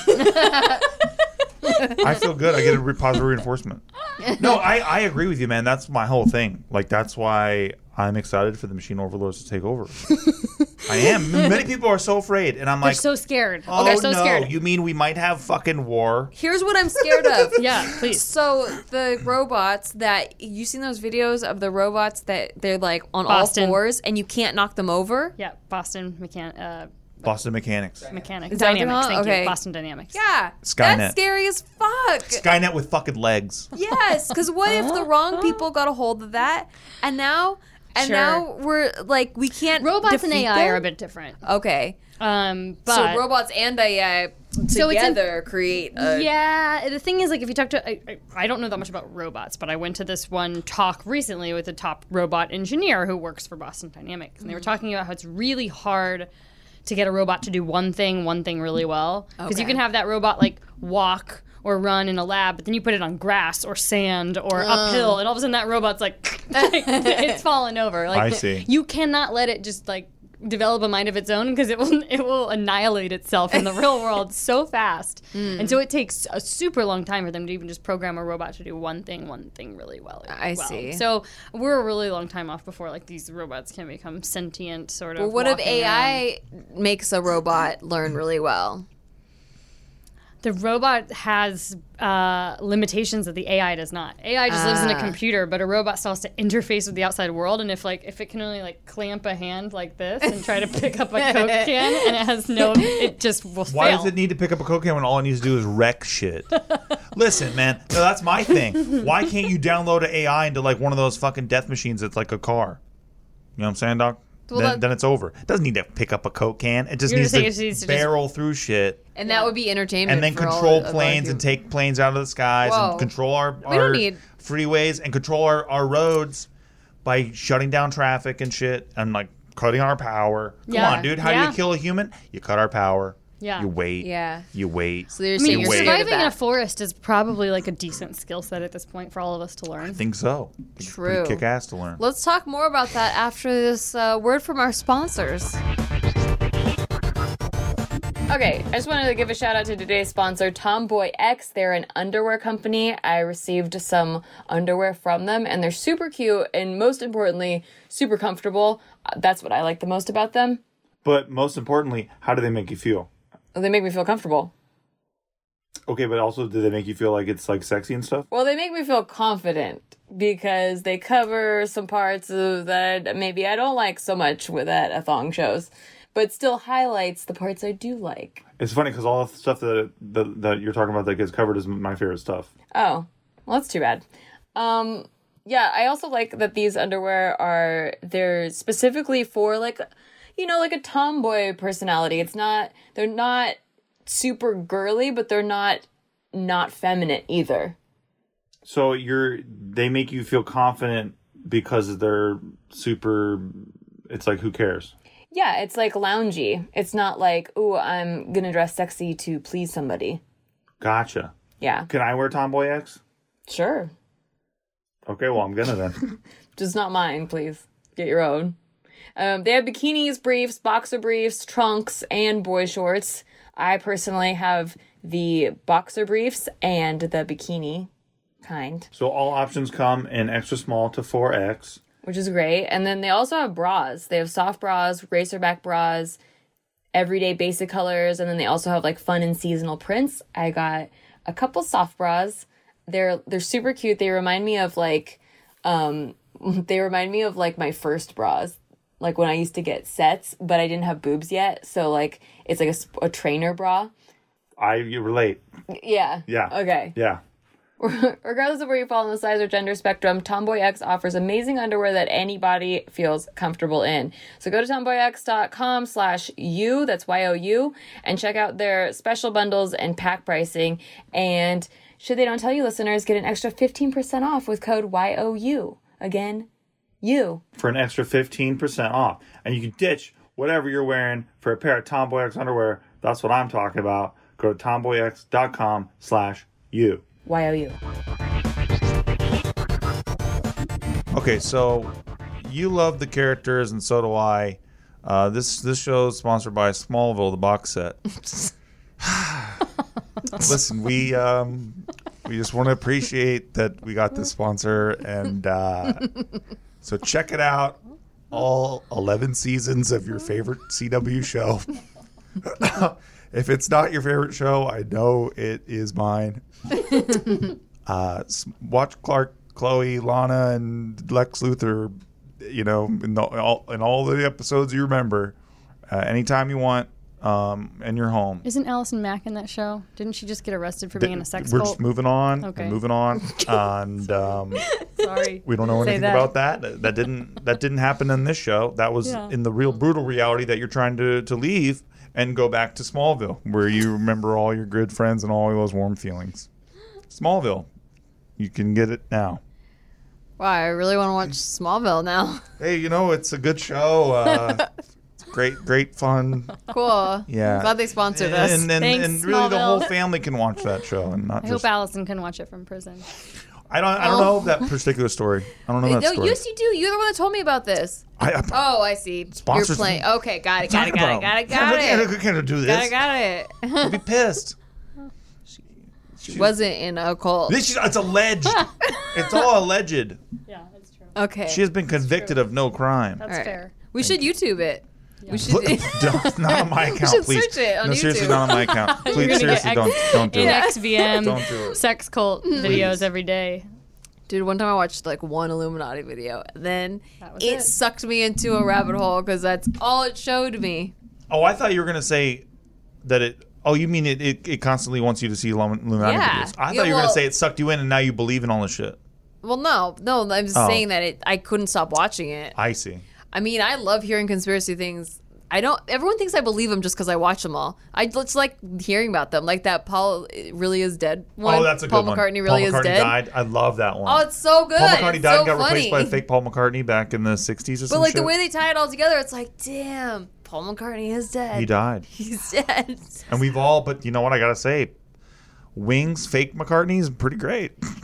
I feel good. I get a re- positive reinforcement. No, I, I agree with you, man. That's my whole thing. Like, that's why I'm excited for the machine overlords to take over. I am. Many people are so afraid, and I'm They're like, so scared. oh They're so no, scared. you mean we might have fucking war? Here's what I'm scared of. Yeah, please. So the robots that you seen those videos of the robots that they're like on Boston. all fours and you can't knock them over? Yeah, Boston mechan- uh, Boston Mechanics. Mechanics. Is that what they're Dynamics, called? thank Okay. you. Boston Dynamics. Yeah. Skynet. That's scary as fuck. Skynet with fucking legs. Yes, because what if the wrong people got a hold of that and now and Sure. now we're like we can't Robots and defeat A I them? are a bit different. Okay. Um, but So robots and A I So it's in- together create a yeah, the thing is, like, if you talk to, I, I, I don't know that much about robots, but I went to this one talk recently with a top robot engineer who works for Boston Dynamics, and they were talking about how it's really hard to get a robot to do one thing, one thing really well, because you Okay. can have that robot like walk or run in a lab, but then you put it on grass or sand or uphill, and all of a sudden that robot's like, it's falling over. Like, I see. You cannot let it just like develop a mind of its own because it will it will annihilate itself in the real world so fast. And so it takes a super long time for them to even just program a robot to do one thing, one thing really well. I well. see. So we're a really long time off before like these robots can become sentient sort of. Well, what if walking A around. I makes a robot learn really well? The robot has uh, limitations that the A I does not. A I just lives in a Ah. computer, but a robot still has to interface with the outside world. And if like if it can only like clamp a hand like this and try to pick up a Coke can, and it has no, it just will Why fail. does it need to pick up a cocaine when all it needs to do is wreck shit? Listen, man, no, that's my thing. Why can't you download an A I into like one of those fucking death machines that's like a car? You know what I'm saying, Doc? Well, then, that- then it's over. It doesn't need to pick up a Coke can. It just You're needs just to, saying it needs to just- barrel through shit And that would be entertainment. and then for all control of our planes and hum- take planes out of the skies Whoa. and control our, We our don't need- freeways and control our, our roads by shutting down traffic and shit and like cutting our power. Come Yeah. on, dude. How do Yeah. you kill a human? You cut our power. Yeah. You wait. Yeah. You wait. So you're I saying mean, you're wait. scared of surviving in a that. forest is probably like a decent skill set at this point for all of us to learn. I think so. It's True. Pretty kick ass to learn. Let's talk more about that after this uh, word from our sponsors. Okay, I just wanted to give a shout out to today's sponsor, Tomboy X. They're an underwear company. I received some underwear from them, and they're super cute and, most importantly, super comfortable. Uh, That's what I like the most about them. But most importantly, how do they make you feel? They make me feel comfortable. Okay, but also, do they make you feel like it's like sexy and stuff? Well, they make me feel confident because they cover some parts of that maybe I don't like so much with at a thong shows, but still highlights the parts I do like. It's funny because all the stuff that, that that you're talking about that gets covered is my favorite stuff. Oh, well, that's too bad. Um, yeah, I also like that these underwear are, they're specifically for like, you know, like a tomboy personality. It's not, they're not super girly, but they're not not feminine either. So you're they make you feel confident because they're super. It's like, who cares? Yeah, it's like loungy. It's not like, ooh, I'm gonna dress sexy to please somebody. Gotcha. Yeah, Can I wear Tomboy X? sure. Okay, well, I'm gonna then. Just not mine, please. Get your own. Um, they have bikinis, briefs, boxer briefs, trunks, and boy shorts. I personally have the boxer briefs and the bikini kind, So all options come in extra small to four X. which is great. And then they also have bras. They have soft bras, racerback bras, everyday basic colors, and then they also have like fun and seasonal prints. I got a couple soft bras. They're they're super cute. They remind me of like um they remind me of like my first bras. Like when I used to get sets, but I didn't have boobs yet. So like it's like a, sp- a trainer bra. I you relate. Yeah. Yeah. Okay. Yeah. Regardless of where you fall on the size or gender spectrum, Tomboy X offers amazing underwear that anybody feels comfortable in. So go to tomboyx.com slash you, that's Y O U, and check out their special bundles and pack pricing. And should they don't tell you, listeners, get an extra fifteen percent off with code Y O U. Again, you. For an extra fifteen percent off. And you can ditch whatever you're wearing for a pair of Tomboy X underwear. That's what I'm talking about. Go to tomboyx.com slash you. Y O U. Okay, so you love the characters, and so do I. Uh, this this show is sponsored by Smallville, the box set. Listen, we um, we just want to appreciate that we got this sponsor, and uh, so check it out. All eleven seasons of your favorite C W show. If it's not your favorite show, I know it is mine. uh, watch Clark, Chloe, Lana, and Lex Luthor, you know, in, the, all, in all the episodes you remember, uh, anytime you want, um, in your home. Isn't Allison Mack in that show? Didn't she just get arrested for being in a sex We're cult? just moving on Okay. and moving on. And um, Sorry. we don't know Say anything that. about that. that. That didn't that didn't happen in this show. That was Yeah. in the real brutal reality that you're trying to, to leave and go back to Smallville, where you remember all your good friends and all those warm feelings. Smallville. You can get it now. Wow, I really want to watch Smallville now. Hey, you know, it's a good show. Uh, it's great, great fun. Cool. Yeah. Glad they sponsored us. And, and, Thanks, and really the whole Smallville. family can watch that show. And not I just... hope Allison can watch it from prison. I don't I don't know that particular story. I don't know that No, story. yes, you do. You're the one that told me about this. I, I, Oh, I see. Sponsors- You're playing. Okay, got it, got Talk it, got it, about- got it, Can't- got can't- it. Can't do Got this. it, got it. I'll be pissed. She wasn't in a cult. This is, it's alleged. It's all alleged. Yeah, that's true. Okay. She has been convicted of no crime. That's All right. fair. We should YouTube it. We should. Don't, not on my account, should please. search it on no, seriously, YouTube. not on my account. You're Please, gonna seriously, get don't, don't do In it. X V M Don't do it. sex cult videos every day. Dude, one time I watched like one Illuminati video, then That was it, it. sucked me into a rabbit hole because that's all it showed me. Oh, I thought you were gonna say that it. Oh, you mean it? It, it constantly wants you to see Illum- Illuminati Yeah. videos. I Yeah, thought you were well- gonna say it sucked you in, and now you believe in all this shit. Well, no, no, I'm just Oh. saying that it. I couldn't stop watching it. I see. I mean, I love hearing conspiracy things. I don't. Everyone thinks I believe them just because I watch them all. I just like hearing about them, like that Paul really is dead one. Oh, that's a good Paul one. McCartney really Paul McCartney is dead. died. I love that one. Oh, it's so good. Paul McCartney It's died so and got funny. replaced by a fake Paul McCartney back in the sixties or But some like shit. the way they tie it all together, it's like, damn, Paul McCartney is dead. He died. He's dead. And we've all, but you know what I gotta say? Wings fake McCartney is pretty great.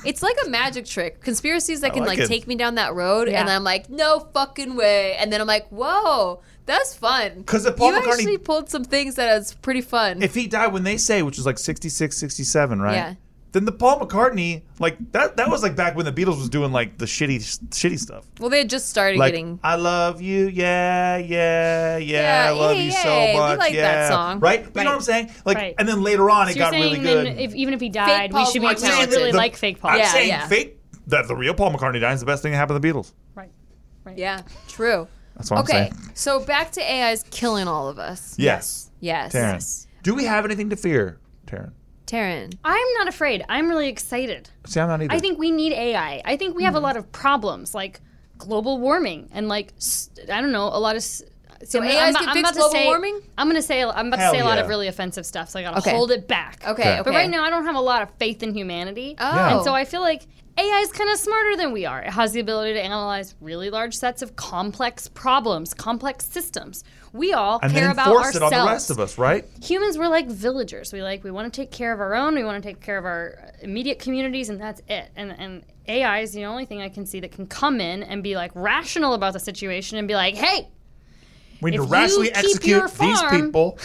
It's like a magic trick. Conspiracies that I can like like it. take me down that road, Yeah. and I'm like, no fucking way. And then I'm like, whoa, that's fun. 'Cause if Paul you McCartney- actually pulled some things that is pretty fun. If he died when they say, which was like sixty-six, sixty-seven, right? Yeah. Then the Paul McCartney, like that that was like back when the Beatles was doing like the shitty shitty stuff. well, they had just started Like getting. I love you, yeah, yeah, yeah, Yeah, I love yay, you yay, so we much. like yeah. that song. Right? But you Right. know what I'm saying? Like Right. and then later on it So you're got really saying good. then if, even if he died, we Paul's should be more able to talented. really The- like fake Paul. I'm Yeah, saying yeah. fake that the real Paul McCartney died is the best thing that happened to the Beatles. Right. Right. Yeah, true. That's what Okay, I'm saying. so back to A Is killing all of us. Yes. Yes. Taryn. Do we have anything to fear, Taryn? Taryn. I'm not afraid. I'm really excited. See, I'm not either. I think we need A I. I think we have a lot of problems like global warming and like s- I don't know a lot of. s- So I'm- A Is I'm, can I'm fix about to global say, warming? I'm gonna say I'm about Hell to say a lot yeah. of really offensive stuff, so I gotta Okay. hold it back. Okay, Okay. okay. But right now I don't have a lot of faith in humanity. Oh. Yeah. And so I feel like A I is kind of smarter than we are. It has the ability to analyze really large sets of complex problems, complex systems. We all and care then about enforce ourselves. it on the rest of us, right? Humans were like villagers. We like we want to take care of our own. We want to take care of our immediate communities, and that's it. And and A I is the only thing I can see that can come in and be like rational about the situation and be like, hey, We need If to rationally you keep execute your these farm- people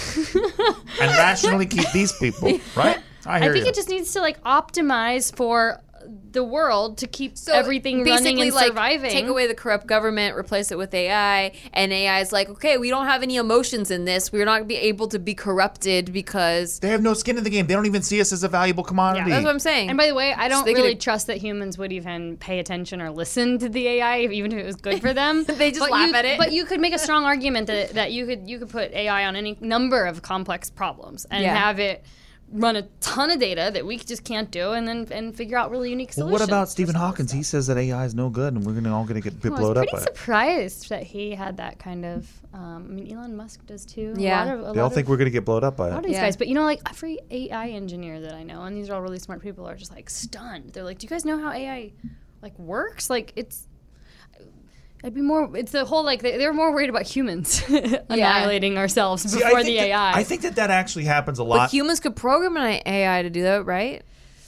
and rationally keep these people, right? I hear I think you. it just needs to like optimize for the world to keep So everything running basically, and like, surviving. take away the corrupt government, replace it with A I, and A I is like, okay, we don't have any emotions in this. We're not gonna be able to be corrupted because They have no skin in the game. They don't even see us as a valuable commodity. that's what I'm saying. And by the way, I don't they could- really trust that humans would even pay attention or listen to the A I, even if it was good for them. They just But laugh you- at it. But you could make a strong argument that, that you could you could put A I on any number of complex problems and Yeah. have it run a ton of data that we just can't do, and then and figure out really unique Well, solutions. what about for Stephen some of Hawkins? this He stuff. says that A I is no good, and we're gonna all gonna get bit I was blowed up pretty by it. surprised that he had that kind of. Um, I mean, Elon Musk does too. Yeah. a lot of, a They all lot think of, we're gonna get blowed up by a lot it. of these Yeah. guys, but you know, like every A I engineer that I know, and these are all really smart people, are just like stunned. They're like, "Do you guys know how A I like works? Like, it's." I'd be more. It's the whole like they, they're more worried about humans annihilating ourselves See, before I think the that, A I. I think that that actually happens a but lot. humans could program an A I to do that, right?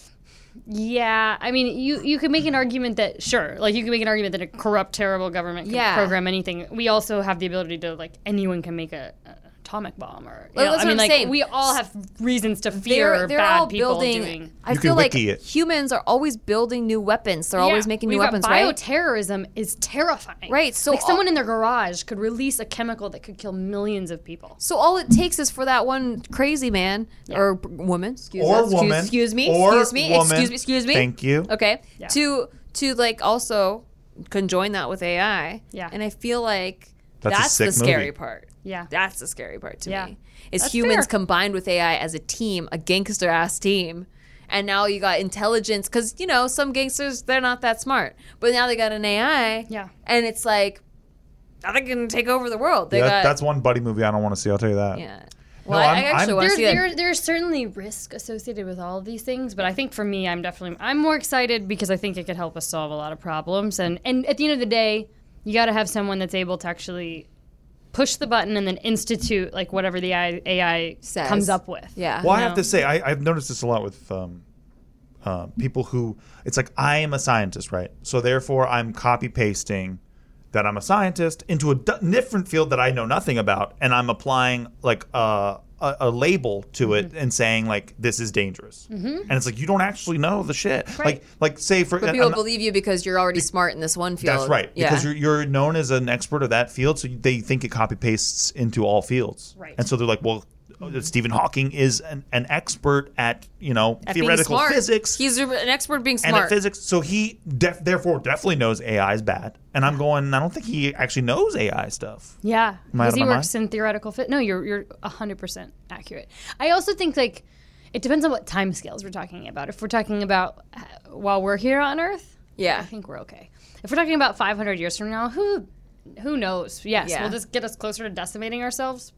Yeah, I mean, you you could make an argument that sure, like you could make an argument that a corrupt, terrible government can Yeah. program anything. We also have the ability to like anyone can make a, a atomic bomb, or you Well, know, that's I what mean, I'm like saying. we all have reasons to fear bad people doing. I You feel can like wiki it. humans are always building new weapons. They're always Yeah, making new we've got weapons, right? Bioterrorism is terrifying. Right, so like all- someone in their garage could release a chemical that could kill millions of people. So all it takes is for that one crazy man or p- woman, excuse Or us, excuse, woman, excuse me, or excuse me, woman. excuse me, excuse me. Thank you. Okay, Yeah. to to like also conjoin that with A I. Yeah. and I feel like That's a that's, sick the scary movie. part. Yeah. That's the scary part to Yeah. me. Is That's humans fair. combined with A I as a team, a gangster ass team. And now you got intelligence, because, you know, some gangsters, they're not that smart. But now they got an A I. Yeah. And it's like, now they can take over the world. They Yeah, got, that's one buddy movie I don't want to see. I'll tell you that. yeah. Well, No, I, I I'm- actually I'm- want to There's see that. there, there's certainly risk associated with all of these things, but I think for me, I'm definitely I'm more excited because I think it could help us solve a lot of problems. And and at the end of the day, you got to have someone that's able to actually push the button and then institute like whatever the A I Says. comes up with. Yeah. Well, I No. have to say, I, I've noticed this a lot with um, uh, people who, it's like, I am a scientist, right? So therefore, I'm copy pasting that I'm a scientist into a d- different field that I know nothing about, and I'm applying like a, a, a label to it and saying like this is dangerous. And it's like you don't actually know the shit. Like like say for But and people I'm- believe you because you're already smart in this one field. that's right, Yeah. because you're you're known as an expert of that field, so they think it copy pastes into all fields. Right. And so they're like, well, Stephen Hawking is an, an expert at you know At being theoretical smart. physics. He's a- an expert at being and smart. at physics, so he def- therefore definitely knows A I is bad. And I'm going, I don't think he actually knows A I stuff. Yeah, Am I out because of he my works in theoretical fit. No, you're you're hundred percent accurate. I also think like it depends on what time scales we're talking about. If we're talking about uh, while we're here on Earth, Yeah. I think we're okay. If we're talking about five hundred years from now, who who knows? Yes, Yeah. will this get us closer to decimating ourselves?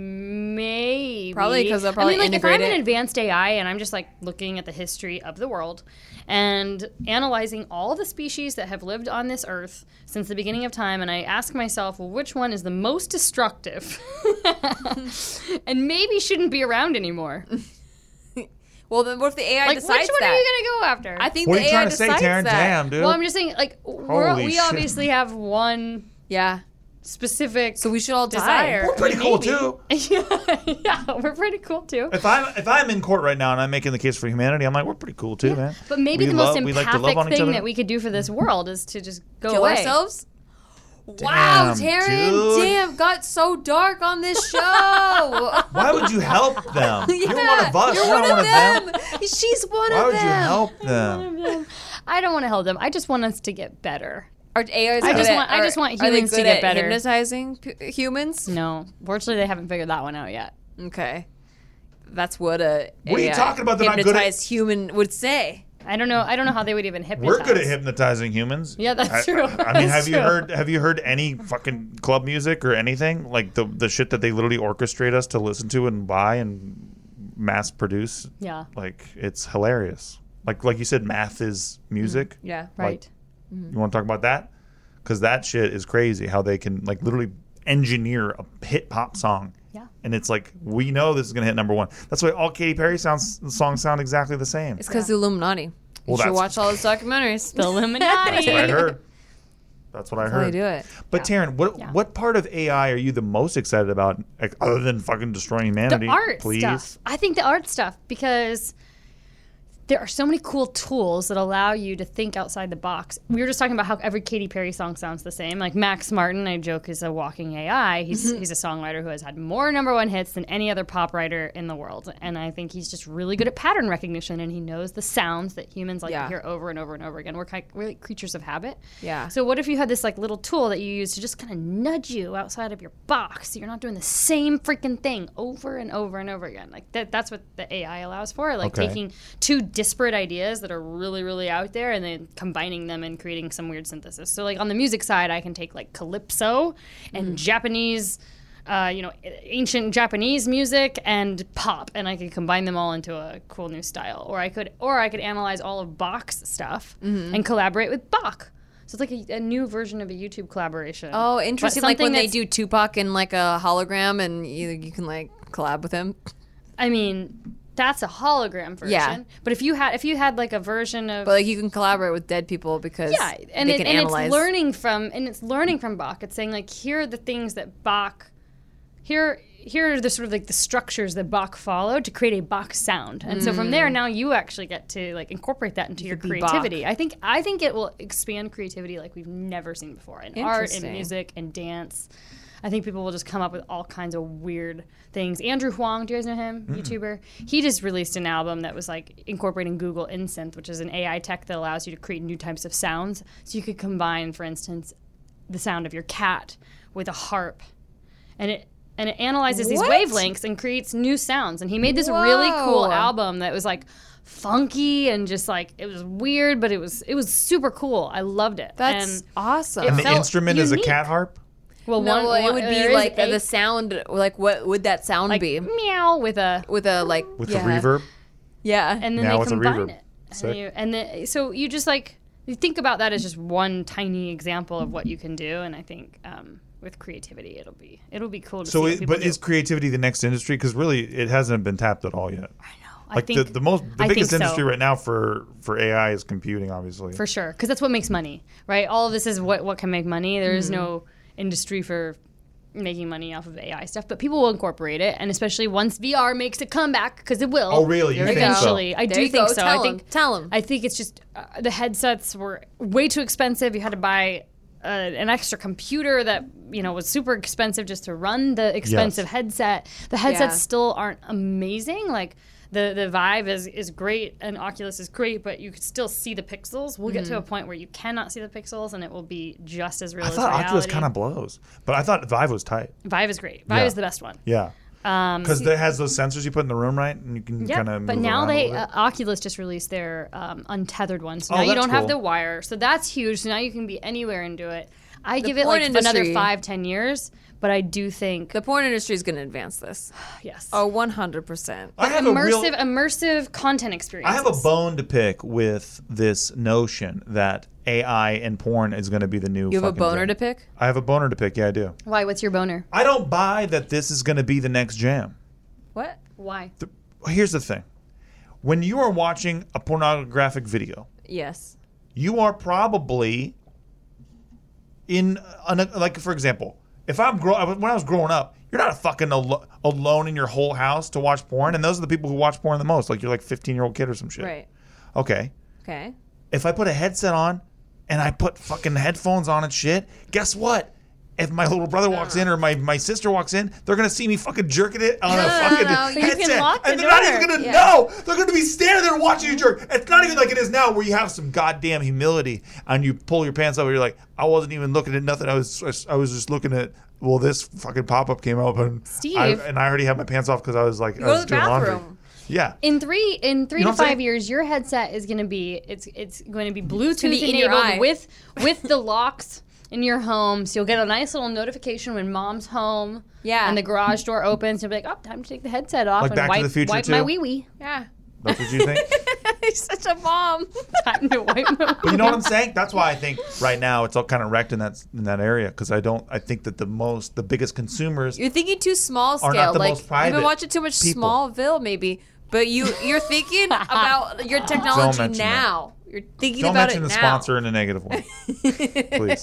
Maybe. Probably 'cause they'll probably I mean, like integrate if I'm it. an advanced A I and I'm just like looking at the history of the world and analyzing all the species that have lived on this earth since the beginning of time, and I ask myself, well, which one is the most destructive and maybe shouldn't be around anymore? Well, then what if the A I Like, decides which one that? are you gonna go after? I think What the are you A I trying to say, decides Taryn? that. Damn, dude. well, I'm just saying, like, we're, Holy we shit. obviously have one Yeah. specific So we should all desire. die. We're pretty cool, Maybe. too. yeah, yeah, we're pretty cool too. If I'm if I'm in court right now and I'm making the case for humanity, I'm like, we're pretty cool too, man. But maybe We the love- most we like to love empathic on each thing other. that we could do for this world is to just go Kill away. ourselves? Wow, Damn, Taryn, dude. damn, got so dark on this show. Why would you help them? Yeah, You're one of us. You're You're one not of them. She's one Why of would them. you help them? I don't want to help them. I just want us to get better. Are A Is I good just at- want- I are- just want are they humans to good get at better. hypnotizing p- humans? No, fortunately, they haven't figured that one out yet. Okay. That's what a What are you A I talking about? They're not good at- hypnotized human would say. I don't know. I don't know how they would even hypnotize. We're good at hypnotizing humans. Yeah, that's I, true. I mean, That's have you true. heard have you heard any fucking club music or anything like the the shit that they literally orchestrate us to listen to and buy and mass produce? Yeah. Like it's hilarious. Like like you said, math is music. Yeah. Right. You want to talk about that? Because that shit is crazy. How they can like literally engineer a hit pop song. Yeah. And it's like we know this is gonna hit number one. That's why all Katy Perry sounds songs sound exactly the same. It's because the Illuminati. Well, you should that's- watch all those documentaries. The Illuminati. That's what I heard. That's what I That's how heard. they do it. But Taryn, what Yeah. what part of A I are you the most excited about, like, other than fucking destroying humanity? The art please. stuff. I think the art stuff because there are so many cool tools that allow you to think outside the box. We were just talking about how every Katy Perry song sounds the same. Like Max Martin, I joke, is a walking A I. He's he's a songwriter who has had more number one hits than any other pop writer in the world. And I think he's just really good at pattern recognition, and he knows the sounds that humans like Yeah. to hear over and over and over again. We're kind we're like creatures of habit. Yeah. So what if you had this like little tool that you use to just kind of nudge you outside of your box, so you're not doing the same freaking thing over and over and over again? Like that that's what the A I allows for, like Okay. taking two disparate ideas that are really really out there and then combining them and creating some weird synthesis. So like on the music side, I can take like calypso and Japanese uh, you know, ancient Japanese music and pop, and I could combine them all into a cool new style. Or I could, or I could analyze all of Bach's stuff and collaborate with Bach. So it's like a, a new version of a YouTube collaboration. Oh, But interesting. Like when something they that's- do Tupac in like a hologram and you, you can like collab with him. I mean, that's a hologram version. Yeah. But if you had, if you had like a version of But like you can collaborate with dead people because yeah, and, they it, can and analyze. it's learning from and it's learning from Bach. It's saying like here are the things that Bach, here here are the sort of like the structures that Bach followed to create a Bach sound. And so from there now you actually get to like incorporate that into your could be Bach. creativity. I think I think it will expand creativity like we've never seen before in art and Interesting. music and dance. I think people will just come up with all kinds of weird things. Andrew Huang, do you guys know him? YouTuber. He just released an album that was like incorporating Google InSynth, which is an A I tech that allows you to create new types of sounds. So you could combine, for instance, the sound of your cat with a harp, and it and it analyzes these What? wavelengths and creates new sounds. And he made this really cool Whoa. album that was like funky and just like it was weird, but it was it was super cool. I loved it. That's and awesome. And the felt instrument is a unique. cat harp. well, no, one, well, it one- would there be is like a- the sound. Like what would that sound like be? meow with a With a like With yeah. the reverb. Yeah. and then Now they it's a combine reverb. it. Sick. And, you, and then, so you just like you think about that as just one tiny example of what you can do, and I think um, with creativity, it'll be it'll be cool to So, see. what it, people but do. is creativity the next industry? Because really, it hasn't been tapped at all yet. I Like think the, the most, the I biggest think so. industry right now for for A I is computing, obviously. for sure, because that's what makes money, right? All of this is what what can make money. There is Mm-hmm. no industry for making money off of A I stuff, but people will incorporate it, and especially once V R makes a comeback, because it will. Oh, really? You There you think go. so? Eventually, I There do you think go. so. Tell I 'em. think Tell 'em. I think it's just uh, the headsets were way too expensive. You had to buy uh, an extra computer that you know was super expensive just to run the expensive Yes. headset. The headsets Yeah. still aren't amazing. Like the the Vive is is great and Oculus is great, but you could still see the pixels. We'll get to a point where you cannot see the pixels, and it will be just as real I as thought reality. Oculus kind of blows, but I thought Vive was tight. Vive is great. Vive Yeah. is the best one. Yeah. Um, Because it has those sensors you put in the room, right? And you can Yeah, kind of. but now they uh, Oculus just released their um, untethered one, so Oh, now you that's don't have cool. the wire, so that's huge. So now you can be anywhere and do it. I give it porn like another industry- five, ten years, but I do think The porn industry is going to advance this. yes, Oh, one hundred percent. I have a real. immersive, immersive content experience. I have a bone to pick with this notion that A I and porn is going to be the new. You have a fucking boner thing. to pick? I have a boner to pick. Yeah, I do. Why? What's your boner? I don't buy that this is going to be the next jam. What? Why? The, here's the thing. when you are watching a pornographic video, Yes. you are probably in, an, like, for example, if I'm grow when I was growing up, you're not fucking al- alone in your whole house to watch porn, and those are the people who watch porn the most. Like, you're like fifteen-year-old kid or some shit. Right. Okay. Okay. If I put a headset on and I put fucking headphones on and shit, guess what? If my little brother walks in or my, my sister walks in, they're gonna see me fucking jerking it on No, a no, no, fucking no, you can headset, lock the and they're not door. even gonna Yeah. know. They're gonna be standing there watching you jerk. It's not even like it is now, where you have some goddamn humility and you pull your pants up. And you're like, I wasn't even looking at nothing. I was I was just looking at. Well, this fucking pop up came up and Steve. I, and I already had my pants off because I was like, I Go to was the doing laundry. bathroom. Yeah. In three in three You know to what I'm five saying? years, your headset is going to be it's it's going to be Bluetooth gonna be in your enabled eye. with with the locks in your home, so you'll get a nice little notification when mom's home. Yeah. And the garage door opens, you'll be like, "Oh, time to take the headset off Like and Back to wipe the Future wipe too? my wee wee." Yeah. That's what you think? He's such a mom. Time to wipe my But you know what I'm saying? That's why I think right now it's all kind of wrecked in that in that area, because I don't. I think that the most, the biggest consumers. You're thinking too small Are scale. not the like most you've private been watching too much people. Smallville, maybe. But you you're thinking about your technology mention now. You're thinking Don't about mention it the now. sponsor in a negative way, please.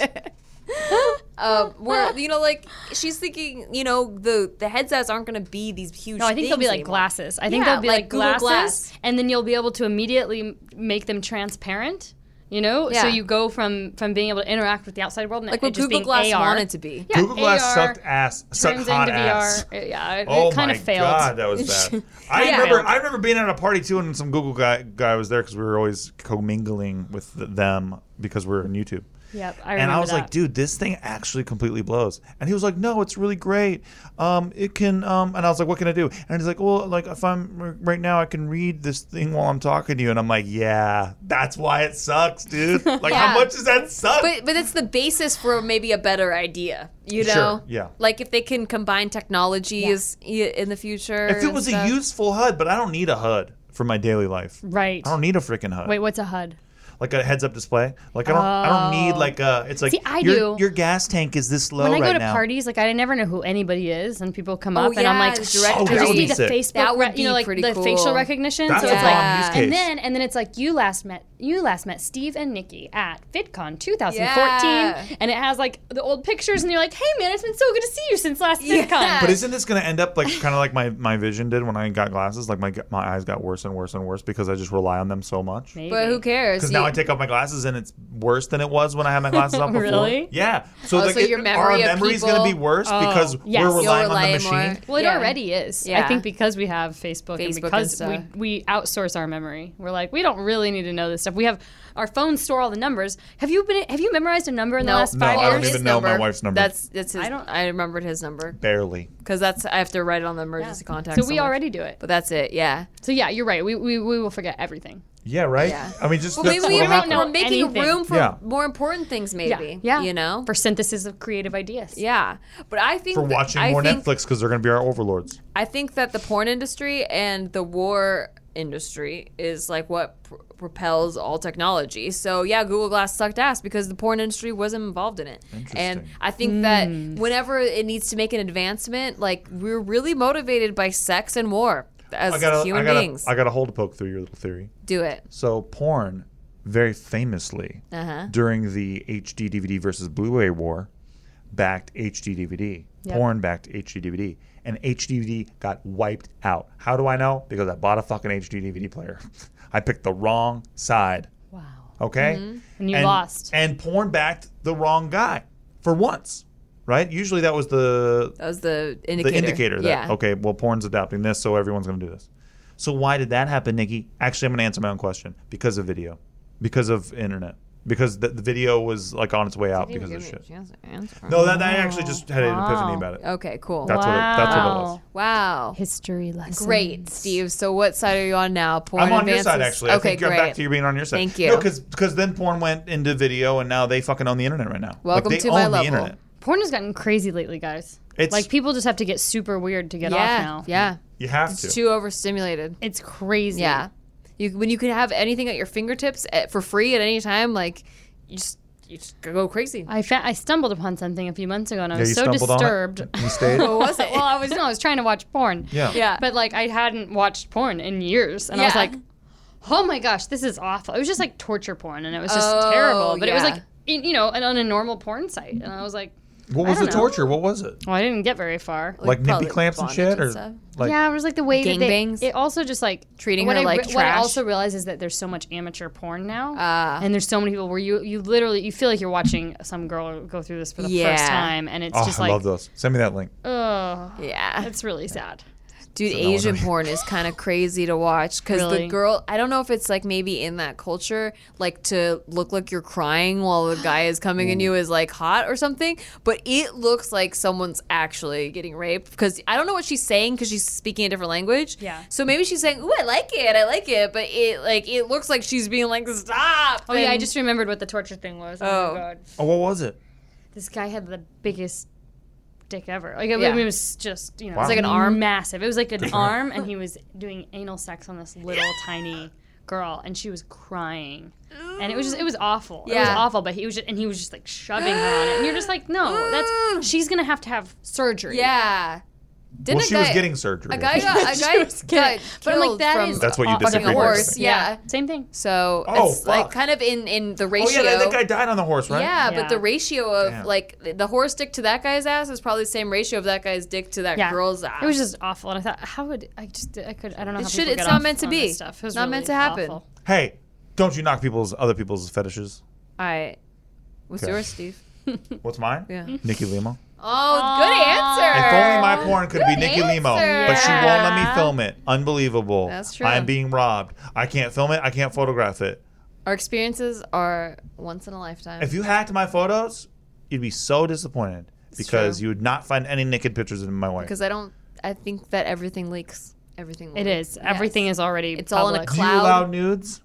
Um, where you know, like she's thinking, you know, the the headsets aren't going to be these huge. No, I think they'll be things like anymore. glasses. I think Yeah, they'll be like like, Google glasses, Glass. and then you'll be able to immediately m- make them transparent. You know, Yeah. so you go from from being able to interact with the outside world, and Like it what just Google being Glass A R. wanted to be. Yeah, Google Glass A R sucked ass, sucked turns hot into ass. V R. Yeah, it, Oh it kind my of failed. god, that was bad. I Yeah. remember. I remember being at a party too, and some Google guy guy was there because we were always commingling with th- them because we we're on YouTube. Yep, I And remember I was that. like, dude, this thing actually completely blows. And he was like, no, it's really great. Um, it can. Um, and I was like, what can I do? And he's like, well, like if I'm right now, I can read this thing while I'm talking to you. And I'm like, yeah, that's why it sucks, dude. Like, Yeah. how much does that suck? But but it's the basis for maybe a better idea. You Sure, know, yeah. Like if they can combine technologies i- in the future. if it and was stuff. a useful H U D, but I don't need a H U D for my daily life. right. I don't need a freaking H U D. Wait, what's a H U D? Like a heads-up display. Like I don't. I don't need like a. It's like See, I your do. your gas tank is this low When I right go to now. parties, like I never know who anybody is, and people come Oh, up, and I'm yeah, like, the "Shh, direct Oh, I that just would need be the sick. Facebook, That would re- you know, be like pretty the cool. facial recognition. That's so a it's bomb like, use and case. then and then it's like you last met you last met Steve and Nikki at VidCon twenty fourteen, Yeah. and it has like the old pictures, and you're like, hey man, it's been so good to see you since last Yeah. VidCon. But isn't this going to end up like kind of like my, my vision did when I got glasses? Like my my eyes got worse and worse and worse because I just rely on them so much. Maybe. But who cares? Because You- now I take off my glasses and it's worse than it was when I had my glasses off before. Really? Yeah. So, Oh, like, so it- your our memory of memory's going to be people- worse because yes. we're You'll relying on the rely machine. more. Well, it Yeah. already is. Yeah. I think because we have Facebook, Facebook and and because stuff. we, we outsource our memory. We're like, we don't really need to know this stuff. We have our phones store all the numbers. Have you been? Have you memorized a number in the No. last No, five I don't years? even His know my wife's number. That's that's his. I I don't- I remembered his number Barely. because that's I have to write it on the emergency contact. So we somewhere. already do it. But that's it. Yeah. So yeah, you're right. We, we, we will forget everything. Yeah, right? Yeah. I mean, just Well, that's maybe we what won't happened. know. We're making anything. room for Yeah. more important things. Maybe. Yeah. You know. For synthesis of creative ideas. Yeah. But I think For that- watching I more think, Netflix because they're going to be our overlords. I think that the porn industry and the war industry is like what pr- propels all technology. So yeah, Google Glass sucked ass because the porn industry wasn't involved in it. And Interesting. I think that whenever it needs to make an advancement, like we're really motivated by sex and war as I got human I gotta, beings. I got a hole to poke through your little theory. Do it. So porn, very famously, Uh-huh. during the H D D V D versus Blu-ray war, backed H D D V D. Yep. Porn backed H D D V D. And H D D V D got wiped out. How do I know? Because I bought a fucking H D D V D player. I picked the wrong side. Wow. Okay? And you lost. And porn backed the wrong guy for once. Right? Usually that was the That was the the indicator. indicator that yeah. okay, well, porn's adapting this, so everyone's going to do this. So why did that happen, Nikki? Actually, I'm going to answer my own question. Because of video, because of internet, because the, the video was like on its way out because of shit. No, that I actually just had an epiphany Wow. about it. Okay, cool. That's what it, that's what it was. wow. History lesson. Great, Steve. So what side are you on now? Porn I'm on advances? your side actually. I Okay, think you're great. back to you being on your side. Thank you. No, because then porn went into video and now they fucking own the internet right now. Welcome like, they to my own the level. internet. Porn has gotten crazy lately, guys. It's Like people just have to get super weird to get yeah, off now. yeah. you have It's to. too overstimulated. It's crazy. Yeah. You when you can have anything at your fingertips at, for free at any time, like you just you just go crazy. I fa- I stumbled upon something a few months ago and I Yeah, was you so stumbled on it? disturbed. You stayed. What was it? well, I was no, I was trying to watch porn. Yeah. Yeah. But like I hadn't watched porn in years, and I was Yeah. like, oh my gosh, this is awful. It was just like torture porn, and it was just Oh, terrible. But it was yeah. like, in, you know, on a normal porn site, and I was like, What I was the don't know. torture? What was it? well, I didn't get very far. Like, probably nippy clamps and bondage shit, and or stuff. like yeah, it was like the way that they, Gangbangs? it also just like Treating what her I, like re- What I trash? also realize is that there's so much amateur porn now, Ah. and there's so many people where you you literally you feel like you're watching some girl go through this for the Yeah. first time, and it's oh, just I like, love those. Send me that link. ugh, Yeah. it's really sad. Dude, So no one Asian really- porn is kind of crazy to watch because Really? the girl, I don't know if it's like maybe in that culture, like to look like you're crying while the guy is coming in you is like hot or something, but it looks like someone's actually getting raped because I don't know what she's saying because she's speaking a different language. Yeah. So maybe she's saying, ooh, I like it, I like it, but it like it looks like she's being like, stop. Oh yeah, I and- just remembered what the torture thing was. Oh, Oh. my god, Oh, what was it? this guy had the biggest dick ever. Like it, Yeah. it was just you know, Wow. it was like an An arm? massive. It was like an arm, and he was doing anal sex on this little tiny girl, and she was crying, and it was just it was awful. It was Yeah. awful. But he was just, and he was just like shoving her on it, and you're just like, no, that's she's gonna have to have surgery. Yeah. Didn't Well, a she was guy- getting surgery. A guy got, a guy was got kidding. But I'm like, killed that from is That's what you aw- disagree a with. horse. Yeah. yeah, same thing. So Oh, it's like fuck. kind of in, in the Oh ratio. yeah, that, that guy died on the horse, right? Yeah, Yeah. but the ratio of Damn. like the horse dick to that guy's ass is probably the same ratio of that guy's dick to that Yeah, girl's ass. It was just awful, and I thought, how would I just I could I don't know It how should- people it's get not off meant to on be. this stuff. It was Not meant really to happen. awful. Hey, don't you knock people's other people's fetishes? All right. What's Okay. yours, Steve? What's mine? Yeah. Nikki Limo. Oh, good answer. If only my porn could be Good Nikki Limo, answer. but she won't let me Yeah. film it. Unbelievable. That's true. I'm being robbed. I can't film it. I can't photograph it. Our experiences are once in a lifetime. If you hacked my photos, you'd be so disappointed because true. you would not find any naked pictures of my wife. Because I don't. I think that everything leaks. Everything. It leaks. is. Everything Yes. is already. It's all in a public. Do you cloud. allow nudes?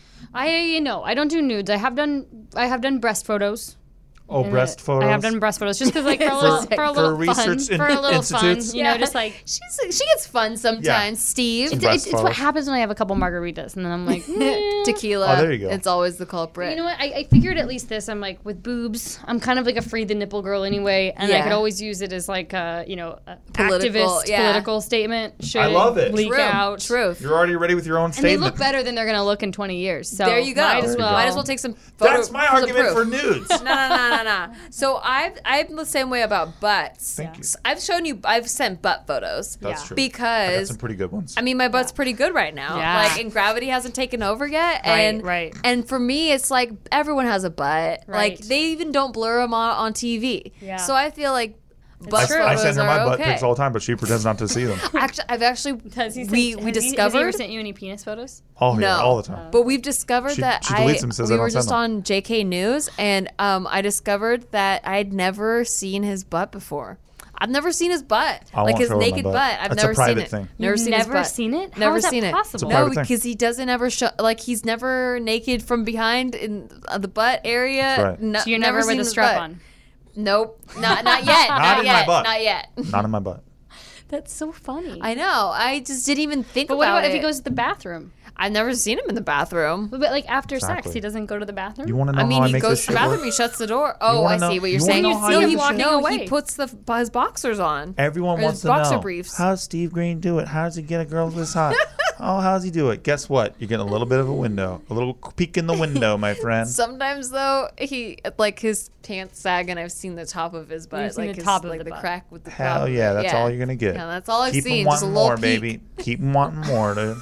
I you know I don't do nudes. I have done I have done breast photos. Oh, And breast it- photos. I have done breast photos just because like for a little for, a little for fun research in- for a little fun, institutes. you know, just like She's she gets fun sometimes, Steve. Some it's, breast it's what photos. happens when I have a couple margaritas and then I'm like eh. Tequila. Oh, there you go. It's always the culprit. You know what? I, I figured at least this. I'm like with boobs. I'm kind of like a free the nipple girl anyway, and I Yeah. could always use it as like a you know a Political, activist yeah. political statement. Should I love it. leak True. out. Truth. You're already ready with your own And they statement. look better than they're gonna look in twenty years. So There you go. Might as There you well. go. Might as well take some photo. That's my photo argument for proof. nudes. no, no, no, no, no. So I've I'm the same way about butts. Thank you. S- I've shown you. I've sent butt photos. That's Yeah. true. I got Because some pretty good ones. I mean, my butt's pretty good right now. Yeah. Like, and gravity hasn't taken over yet. Right, and right. And for me, it's like everyone has a butt. Right. Like they even don't blur them on, on T V. Yeah. So I feel like butt true. photos I send her my are butt okay. pics all the time, but she pretends not to see them. Actually, I've actually Has he sent, we has we he- has he discovered. ever sent you any penis photos? Oh yeah, No. all the time. But we've discovered She- that she I deletes them, says we I don't were send just them. on J K News, and um, I discovered that I'd never seen his butt before. I've never seen his butt, I like won't his show her my naked butt. butt. I've That's a never seen private it. thing. Never You've seen his never butt. seen it? How Never is that seen it. possible? It's a No, private thing. because he doesn't ever show. Like he's never naked from behind in uh, the butt area. That's right. No- So you're never, seen with a his strap butt. on. Nope, not not yet. not in my yet. butt. Not yet. Not in my butt. That's so funny. I know. I just didn't even think but about what about it. if he goes to the bathroom? I've never seen him in the bathroom. But like after sex, Exactly. he doesn't go to the bathroom. You want to know I mean, how I he make goes this to the shit bathroom, work? he shuts the door. Oh, wanna I know- see what you you're wanna saying. know how no, you he, walking no, away. he puts the his boxers on. Everyone Or wants his to boxer know, briefs. how's Steve Green do it? How does he get a girl this hot? Oh, how's he do it? Guess what? You're getting a little bit of a window, a little peek in the window, my friend. Sometimes though, he like his pants sag, and I've seen the top of his butt, You've seen like the his, top of like the the butt. crack with the top Hell of yeah, it. that's all you're gonna get. Yeah, that's all I've Keep seen. them Just a wanting little more, peek. baby. Keep them wanting more, dude.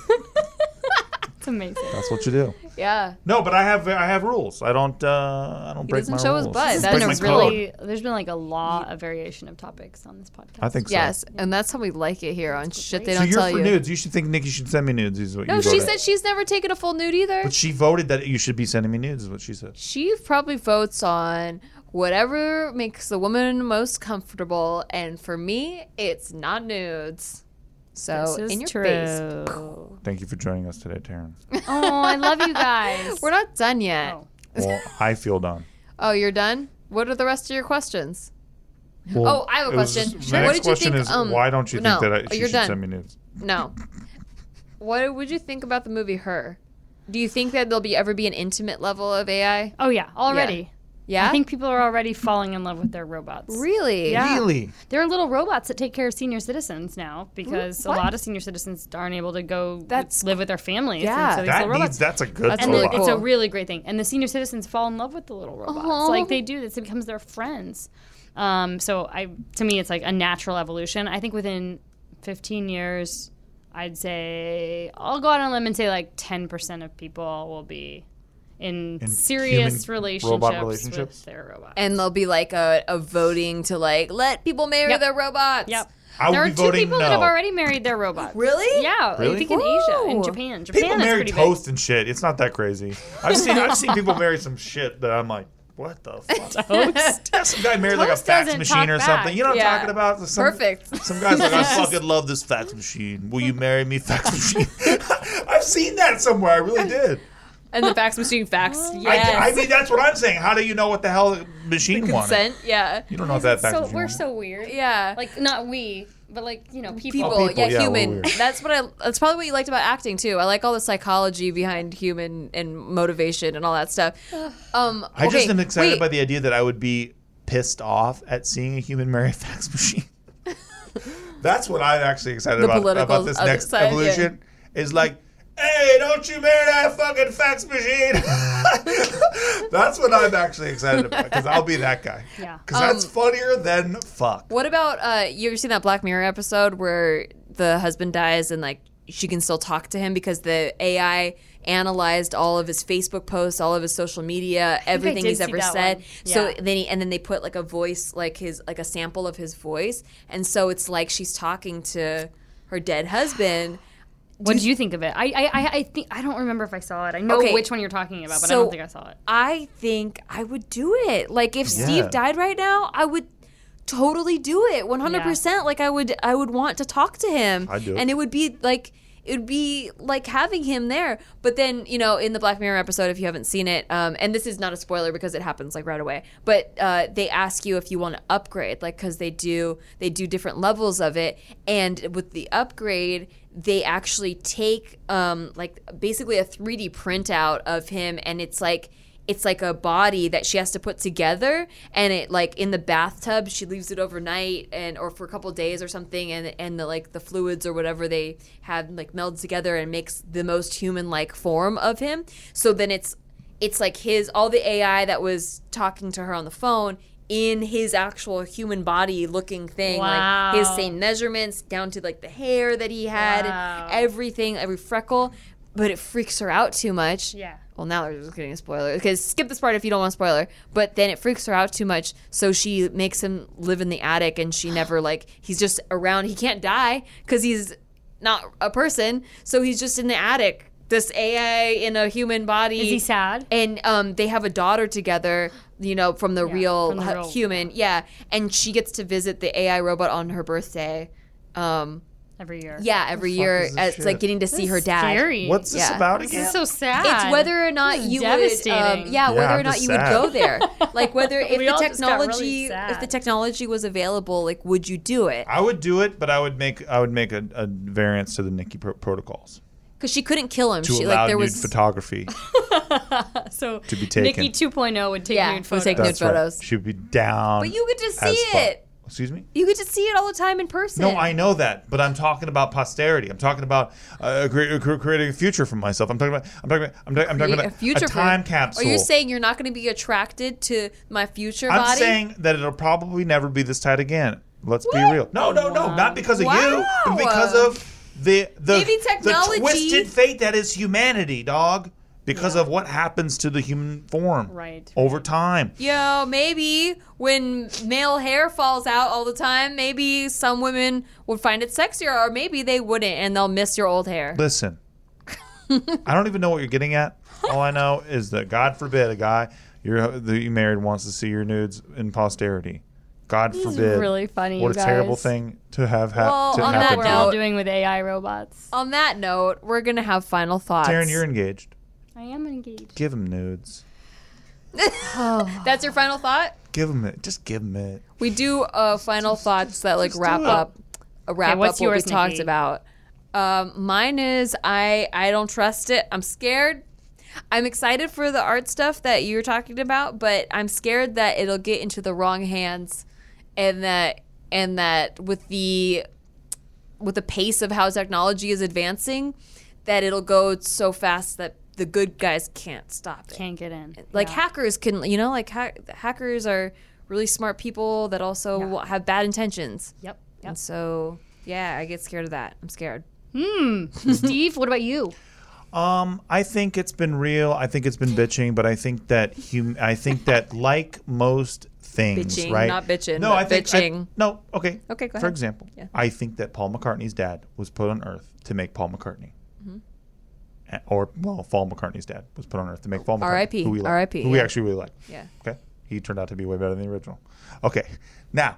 It's amazing. That's what you do. Yeah. No, but I have I have rules. I don't uh, I don't He break doesn't my show his rules. butt. I That's break Been my a code. really, there's been like a lot of variation of topics on this podcast. I think so. Yes, and that's how we like it here on shit they So don't you're tell for you. nudes. You should think Nikki should send me nudes. Is what No, you she voted. said she's never taken a full nude either. But she voted that you should be sending me nudes. Is what she said. She probably votes on whatever makes the woman most comfortable, and for me, it's not nudes. So This is in your true. face. Thank you for joining us today, Taryn. Oh, I love you guys. We're not done yet. Oh. Well, I feel done. Oh, you're done? What are the rest of your questions? Well, Oh, I have a it was- question. The Sure. next What did you question think, is um, why don't you no, think that I, she you're should done. send me nudes? No. What would you think about the movie Her? Do you think that there'll be ever be an intimate level of A I? Oh yeah, already. Yeah. I think people are already falling in love with their robots. Really? Yeah. Really? There are little robots that take care of senior citizens now because What? a lot of senior citizens aren't able to go That's- live with their families. Yeah. And so these That little robots. needs, that's a good That's and really the, robot. it's a cool. really great thing. And the senior citizens fall in love with the little robots. Aw. Like they do. This becomes their friends. Um, so I, to me, it's like a natural evolution. I think within fifteen years, I'd say I'll go out on a limb and say like ten percent of people will be in, In serious human relationships, robot relationships? with their robots. And there'll be like a, a voting to like let people marry Yep. their robots. Yep. I would There are be two voting people that have no. already married their robots. Really? Yeah, Really? I think in Asia, in Whoa. Japan. Japan, People that's marry pretty toast and shit. It's not that crazy. I've seen I've seen people marry some shit that I'm like, what the fuck? Toast? Yeah, some guy married like a Toast fax doesn't machine talk or back. something. You know what Yeah. I'm talking about? Some, Perfect. Some guy's like, I fucking love this fax machine. Will you marry me, fax machine? I've seen that somewhere. I really did. And the fax machine fax. I, Yes. I mean, that's what I'm saying. How do you know what the hell the machine wanted? Consent. Yeah. You don't know what that fax So machine we're wanted. so weird. Yeah. Like not we, but like you know people. people, Oh, people, yeah, yeah, we're human. weird. That's what I. That's probably what you liked about acting too. I like all the psychology behind human and motivation and all that stuff. Um, I just okay, am excited wait. by the idea that I would be pissed off at seeing a human marry a fax machine. That's what I'm actually excited The about political about this other next side, evolution. Is like, hey, don't you marry that fucking fax machine. That's what I'm actually excited about because I'll be that guy. Yeah. Because that's Um, funnier than fuck. What about uh? You ever seen that Black Mirror episode where the husband dies and like she can still talk to him because the A I analyzed all of his Facebook posts, all of his social media, everything did he's see ever that said. one. So Yeah. then he, and then they put like a voice, like his like a sample of his voice, and so it's like she's talking to her dead husband. What did you think of it? I I I- I think I don't remember if I saw it. I know Okay. which one you're talking about, but I So- don't think I saw it. I think I would do it. Like if Yeah. Steve died right now, I would totally do it. one hundred percent. Like I would I would want to talk to him. I'd do it. And it would be like it would be like having him there. But then, you know, in the Black Mirror episode, if you haven't seen it, um, and this is not a spoiler because it happens like right away, but uh, they ask you if you want to upgrade, like because they do they do different levels of it, and with the upgrade, they actually take um, like basically a three D printout of him, and it's like it's like a body that she has to put together, and it like in the bathtub she leaves it overnight and or for a couple days or something, and and the like the fluids or whatever they had like meld together and makes the most human like form of him. So then it's it's like his all the A I that was talking to her on the phone in his actual human body looking thing, Wow. like his same measurements down to like the hair that he had, Wow. and everything, every freckle. But it freaks her out too much. Yeah. Well, now they're just getting a spoiler. Because skip this part if you don't want a spoiler. But then it freaks her out too much, so she makes him live in the attic, and she never like he's just around. He can't die because he's not a person, so he's just in the attic. This A I in a human body. Is he sad? And um, they have a daughter together, you know, from the Yeah, real from the hu- real- human. Yeah, and she gets to visit the A I robot on her birthday. Um, Every year. yeah, every fuck year is this it's like shit? getting to see her This is dad. Scary. What's this Yeah. about This again? is so sad. It's whether or not This is you would, um, devastating. yeah, Yeah, whether I'm or not just you would sad. go there. Like whether if We the all just got really technology, sad. if the technology was available, like would you do it? I would do it, but I would make I would make a, a variance to the Nikki pro- protocols Because she couldn't kill him. to She allow like there nude was photography so to be taken. Nikki two point oh would take Yeah, nude would photos. take nude That's right. photos. She would be down. But you could just see as fuck. it. Excuse me? You get to see it all the time in person. No, I know that, but I'm talking about posterity. I'm talking about uh, cre- cre- creating a future for myself. I'm talking about. I'm talking about. I'm, ta- I'm talking Create about a future a for- time capsule. Are you saying you're not going to be attracted to my future I'm body? saying that it'll probably never be this tight again. Let's be real. No, no, no, not because of you, Wow. but because of the the, Maybe technology- the twisted fate that is humanity, dog. Because of what happens to the human form Right. over time. Yo, maybe when male hair falls out all the time, maybe some women would find it sexier, or maybe they wouldn't, and they'll miss your old hair. Listen, I don't even know what you're getting at. All I know is that God forbid a guy you're that you married wants to see your nudes in posterity. God is forbid. really funny, What you a terrible guys. thing to have ha- Well, to on happen that We're to all you. note- doing with A I robots. On that note, we're gonna have final thoughts. Taryn, you're engaged. I am engaged. Give him nudes. That's your final thought. Give him it. Just give him it. We do uh, final thoughts that like wrap do it. up, uh, wrap what's up what yours, we talked Nikki? about. Um, mine is I I don't trust it. I'm scared. I'm excited for the art stuff that you're talking about, but I'm scared that it'll get into the wrong hands, and that and that with the with the pace of how technology is advancing, that it'll go so fast that the good guys can't stop it. Can't get in. Like Yeah. hackers can, you know, like ha- hackers are really smart people that also Yeah. have bad intentions. Yep. Yep. And so, yeah, I get scared of that. I'm scared. Hmm. Steve, what about you? Um, I think it's been real. I think it's been bitching, but I think that hum- I think that like most things, Bitching, right? not bitching, No, but I think I- bitching. no, okay. Okay, go For ahead. example, Yeah. I think that Paul McCartney's dad was put on Earth to make Paul McCartney. Mm-hmm. A- Or well, Paul McCartney's dad was put on Earth to make Paul McCartney, R I P, who we like, R I P, who we yeah. actually really like. Yeah. Okay, he turned out to be way better than the original. Okay, now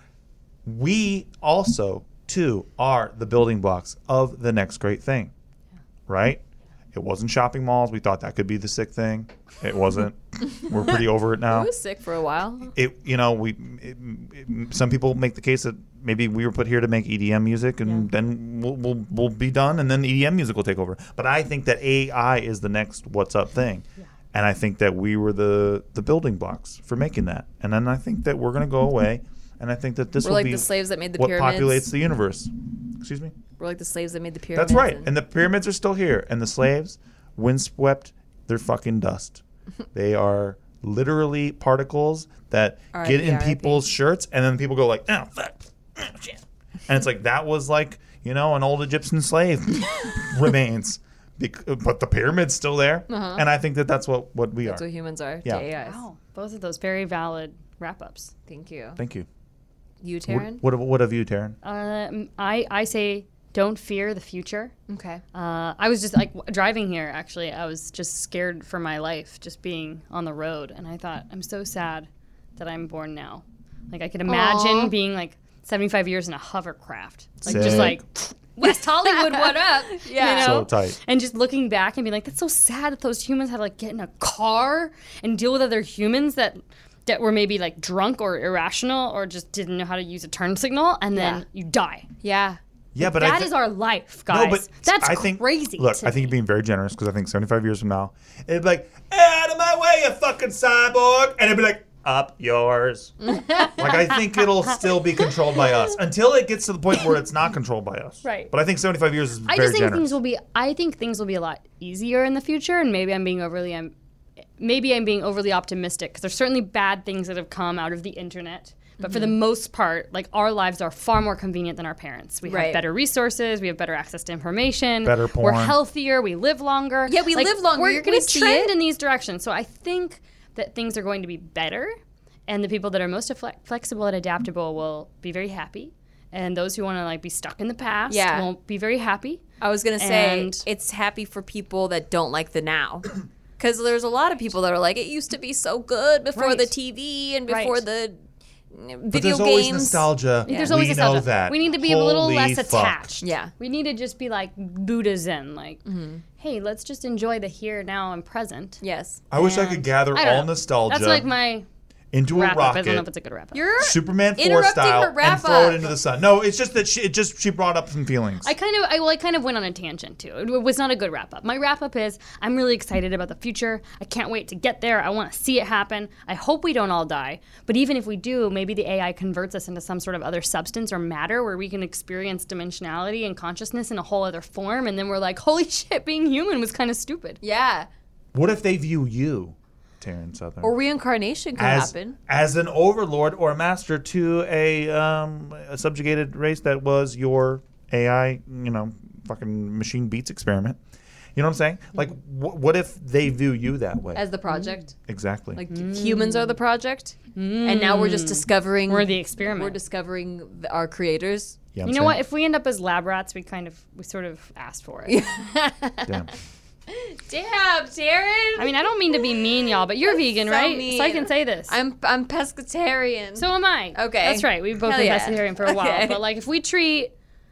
we also too are the building blocks of the next great thing, right? It wasn't shopping malls. We thought that could be the sick thing. It wasn't. We're pretty over it now. I was sick for a while. It, you know, we. It, it, some people make the case that maybe we were put here to make E D M music, and then we'll, we'll we'll be done, and then E D M music will take over. But I think that A I is the next what's up thing, and I think that we were the the building blocks for making that. And then I think that we're gonna go away, and I think that this We're will like be the slaves that made the what pyramids. populates the universe. Excuse me. We're like the slaves that made the pyramids. That's right. And the pyramids are still here. And the slaves, windswept, they're fucking dust. They are literally particles that R I P, get in R I P. people's shirts, and then people go like, oh, fuck. Oh, shit. And it's like, that was like, you know, an old Egyptian slave remains. Bec- but the pyramid's still there. Uh-huh. And I think that that's what, what we That's are. what humans are Yeah. to A Is. Wow. Both of those very valid wrap-ups. Thank you. Thank you. You, What, Taryn? what, what of you, Taryn? Um, I, I say don't fear the future. Okay. Uh, I was just like w- driving here, actually. I was just scared for my life, just being on the road. And I thought, I'm so sad that I'm born now. Like, I could imagine Aw. being like seventy-five years in a hovercraft. Like, Sick. just like, West Hollywood, what up? Yeah. You know? So tight. And just looking back and being like, that's so sad that those humans had to like get in a car and deal with other humans that that were maybe like drunk or irrational or just didn't know how to use a turn signal, and then Yeah. you die. Yeah. Yeah, but I That thi- is our life, guys. No, but that's I think, crazy. Look, to I think you're me. being very generous because I think seventy-five years from now, it'd be like, "Hey, out of my way, you fucking cyborg," and it'd be like, "Up yours." Like I think it'll still be controlled by us until it gets to the point where it's not controlled by us. Right. But I think seventy-five years is I very just think generous. things will be. I think things will be a lot easier in the future, and maybe I'm being overly. I'm, maybe I'm being overly optimistic because there's certainly bad things that have come out of the internet. But for the most part, like our lives are far more convenient than our parents. We Right. have better resources. We have better access to information. Better We're porn. healthier. We live longer. Yeah, we live longer. We're You're going gonna to see trend it. in these directions. So I think that things are going to be better, and the people that are most fle- flexible and adaptable will be very happy. And those who want to like be stuck in the past Yeah. won't be very happy. I was going to say And- it's happy for people that don't like the now. Because there's a lot of people that are like, it used to be so good before Right. the T V and before Right. the video but there's games. always nostalgia. There's we always know nostalgia. that. We need to be a little Holy less fuck. attached. Yeah. We need to just be like Buddha Zen, like, Mm-hmm. hey, let's just enjoy the here, now, and present. Yes. I wish I could And gather I don't all know. nostalgia That's like my into a wrap up. I rocket. don't know if it's a good wrap up. You're Superman four interrupting style her wrap and throw up. it into the sun. No, it's just that she it just she brought up some feelings. I kind of, I, well, I kind of went on a tangent too. It was not a good wrap up. My wrap up is I'm really excited about the future. I can't wait to get there. I want to see it happen. I hope we don't all die. But even if we do, maybe the A I converts us into some sort of other substance or matter where we can experience dimensionality and consciousness in a whole other form. And then we're like, holy shit, being human was kind of stupid. Yeah. What if they view you, Taryn Southern, Or reincarnation could as happen. as an overlord or a master to a, um, a subjugated race that was your A I, you know, fucking machine beats experiment? You know what I'm saying? Like, wh- what if they view you that way? As the project. exactly. Like humans are the project. And now we're just discovering. We're the experiment. We're discovering th- our creators. Yeah, I'm You know saying? what? If we end up as lab rats, we kind of, we sort of asked for it. Damn. Damn, Taryn. I mean, I don't mean to be mean, y'all, but you're vegan, so right? mean. So I can say this. I'm I'm pescatarian. So am I. Okay. That's right. We've both Hell been yeah. pescatarian for a while. Okay. But like if we treat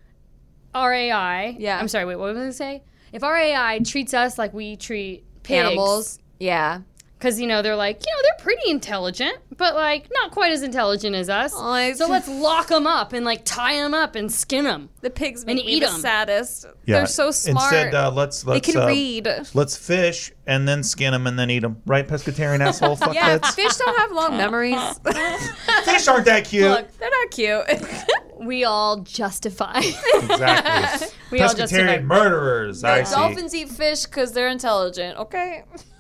our A I, Yeah. I'm sorry, wait, what was I going to say? If our A I treats us like we treat pigs, animals. Yeah. Because, you know, they're like, you know, they're pretty intelligent, but, like, not quite as intelligent as us. Oh, I- so let's lock them up and, like, tie them up and skin them. The pigs make And me eat the 'em. saddest. Yeah. They're so smart. Instead, uh, let's let's they can uh, read. let's fish and then skin them and then eat them. Right, pescatarian asshole Yeah, fuckheads? fish don't have long memories. Fish aren't that cute. Look, they're not cute. We all justify. Exactly. We all justify. Pescatarian murderers. I see. Dolphins eat fish because they're intelligent. Okay.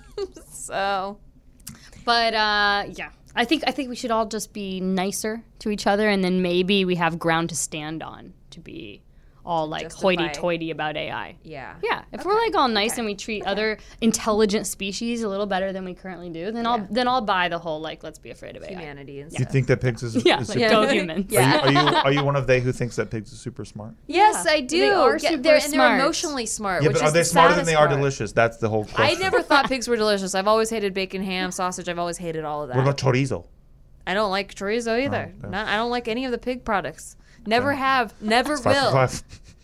So. But uh, yeah, I think I think we should all just be nicer to each other, and then maybe we have ground to stand on to be all like Justify. hoity-toity about A I. Yeah. Yeah, if we're like all nice Okay. and we treat other intelligent species a little better than we currently do, then I'll then I'll buy the whole like let's be afraid of A I. Humanity and You stuff. think that pigs is, Yeah, is like super, go humans. Yeah. Are you, are you are you one of they who thinks that pigs are super smart? Yes, Yeah. I do. They are Yeah, super they're, and they're smart. emotionally smart. Yeah, which but are is they the smarter than saddest they are part. delicious? That's the whole question. I never thought pigs were delicious. I've always hated bacon, ham, sausage. I've always hated all of that. What about chorizo? I don't like chorizo either. Oh, Not, I don't like any of the pig products. Never have. Never Five for will. five.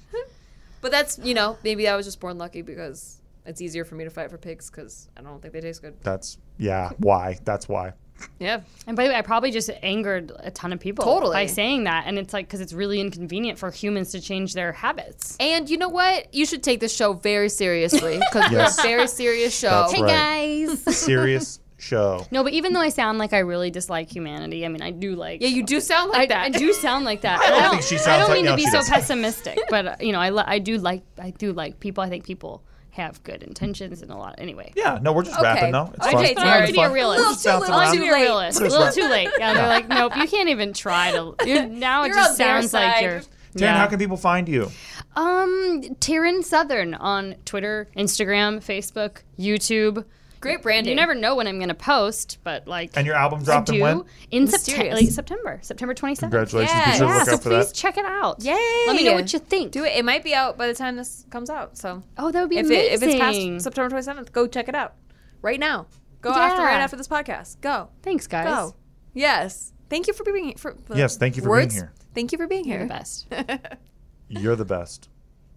But that's, you know, maybe I was just born lucky because it's easier for me to fight for pigs because I don't think they taste good. That's yeah. Why? That's why. Yeah. And by the way, I probably just angered a ton of people Totally. by saying that, and it's like because it's really inconvenient for humans to change their habits. And you know what? You should take this show very seriously because Yes. we're a very serious show. That's Hey right. guys. Serious show. No, but even though I sound like I really dislike humanity, I mean I do like. Yeah, you do sound I, like I that. do sound like that. I don't And think she I sounds don't like- mean no, to be she so doesn't. pessimistic, but uh, you know, I, li- I do like I do like people. I think people have good intentions and a lot. Anyway, Yeah. No, we're just Okay. rapping now. It's Okay, fun. Terry. I like to be a Fun. realist. Let's bounce too I like around. to be a late. realist. A Let's little wrap. too late. Yeah, they're like, nope, you can't even try to. You're, now it You're just on their sounds like side. you're. Taryn, Yeah. how can people find you? Um, Taryn Southern on Twitter, Instagram, Facebook, YouTube. Great branding. You never know when I'm gonna post, but like And your album I dropping do when? in Mysterious. September, late September, September twenty-seventh. Congratulations. Yeah. Be sure to Yeah, look so out for please that. check it out. Yay! Let me know what you think. Do it. It might be out by the time this comes out. So Oh, that would be if, amazing. it, if it's past September twenty-seventh, go check it out right now. Go after Yeah. right after this podcast. Go. Thanks, guys. Go. Yes. Thank you for being here. For, for Yes, thank you for words. being here. Thank you for being You're here. the best. You're the best.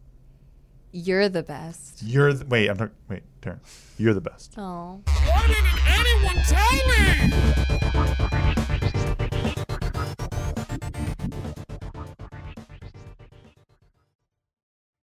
You're the best. You're the, wait. I'm talking. Wait, Taryn. You're the best. Oh. Why didn't anyone tell me?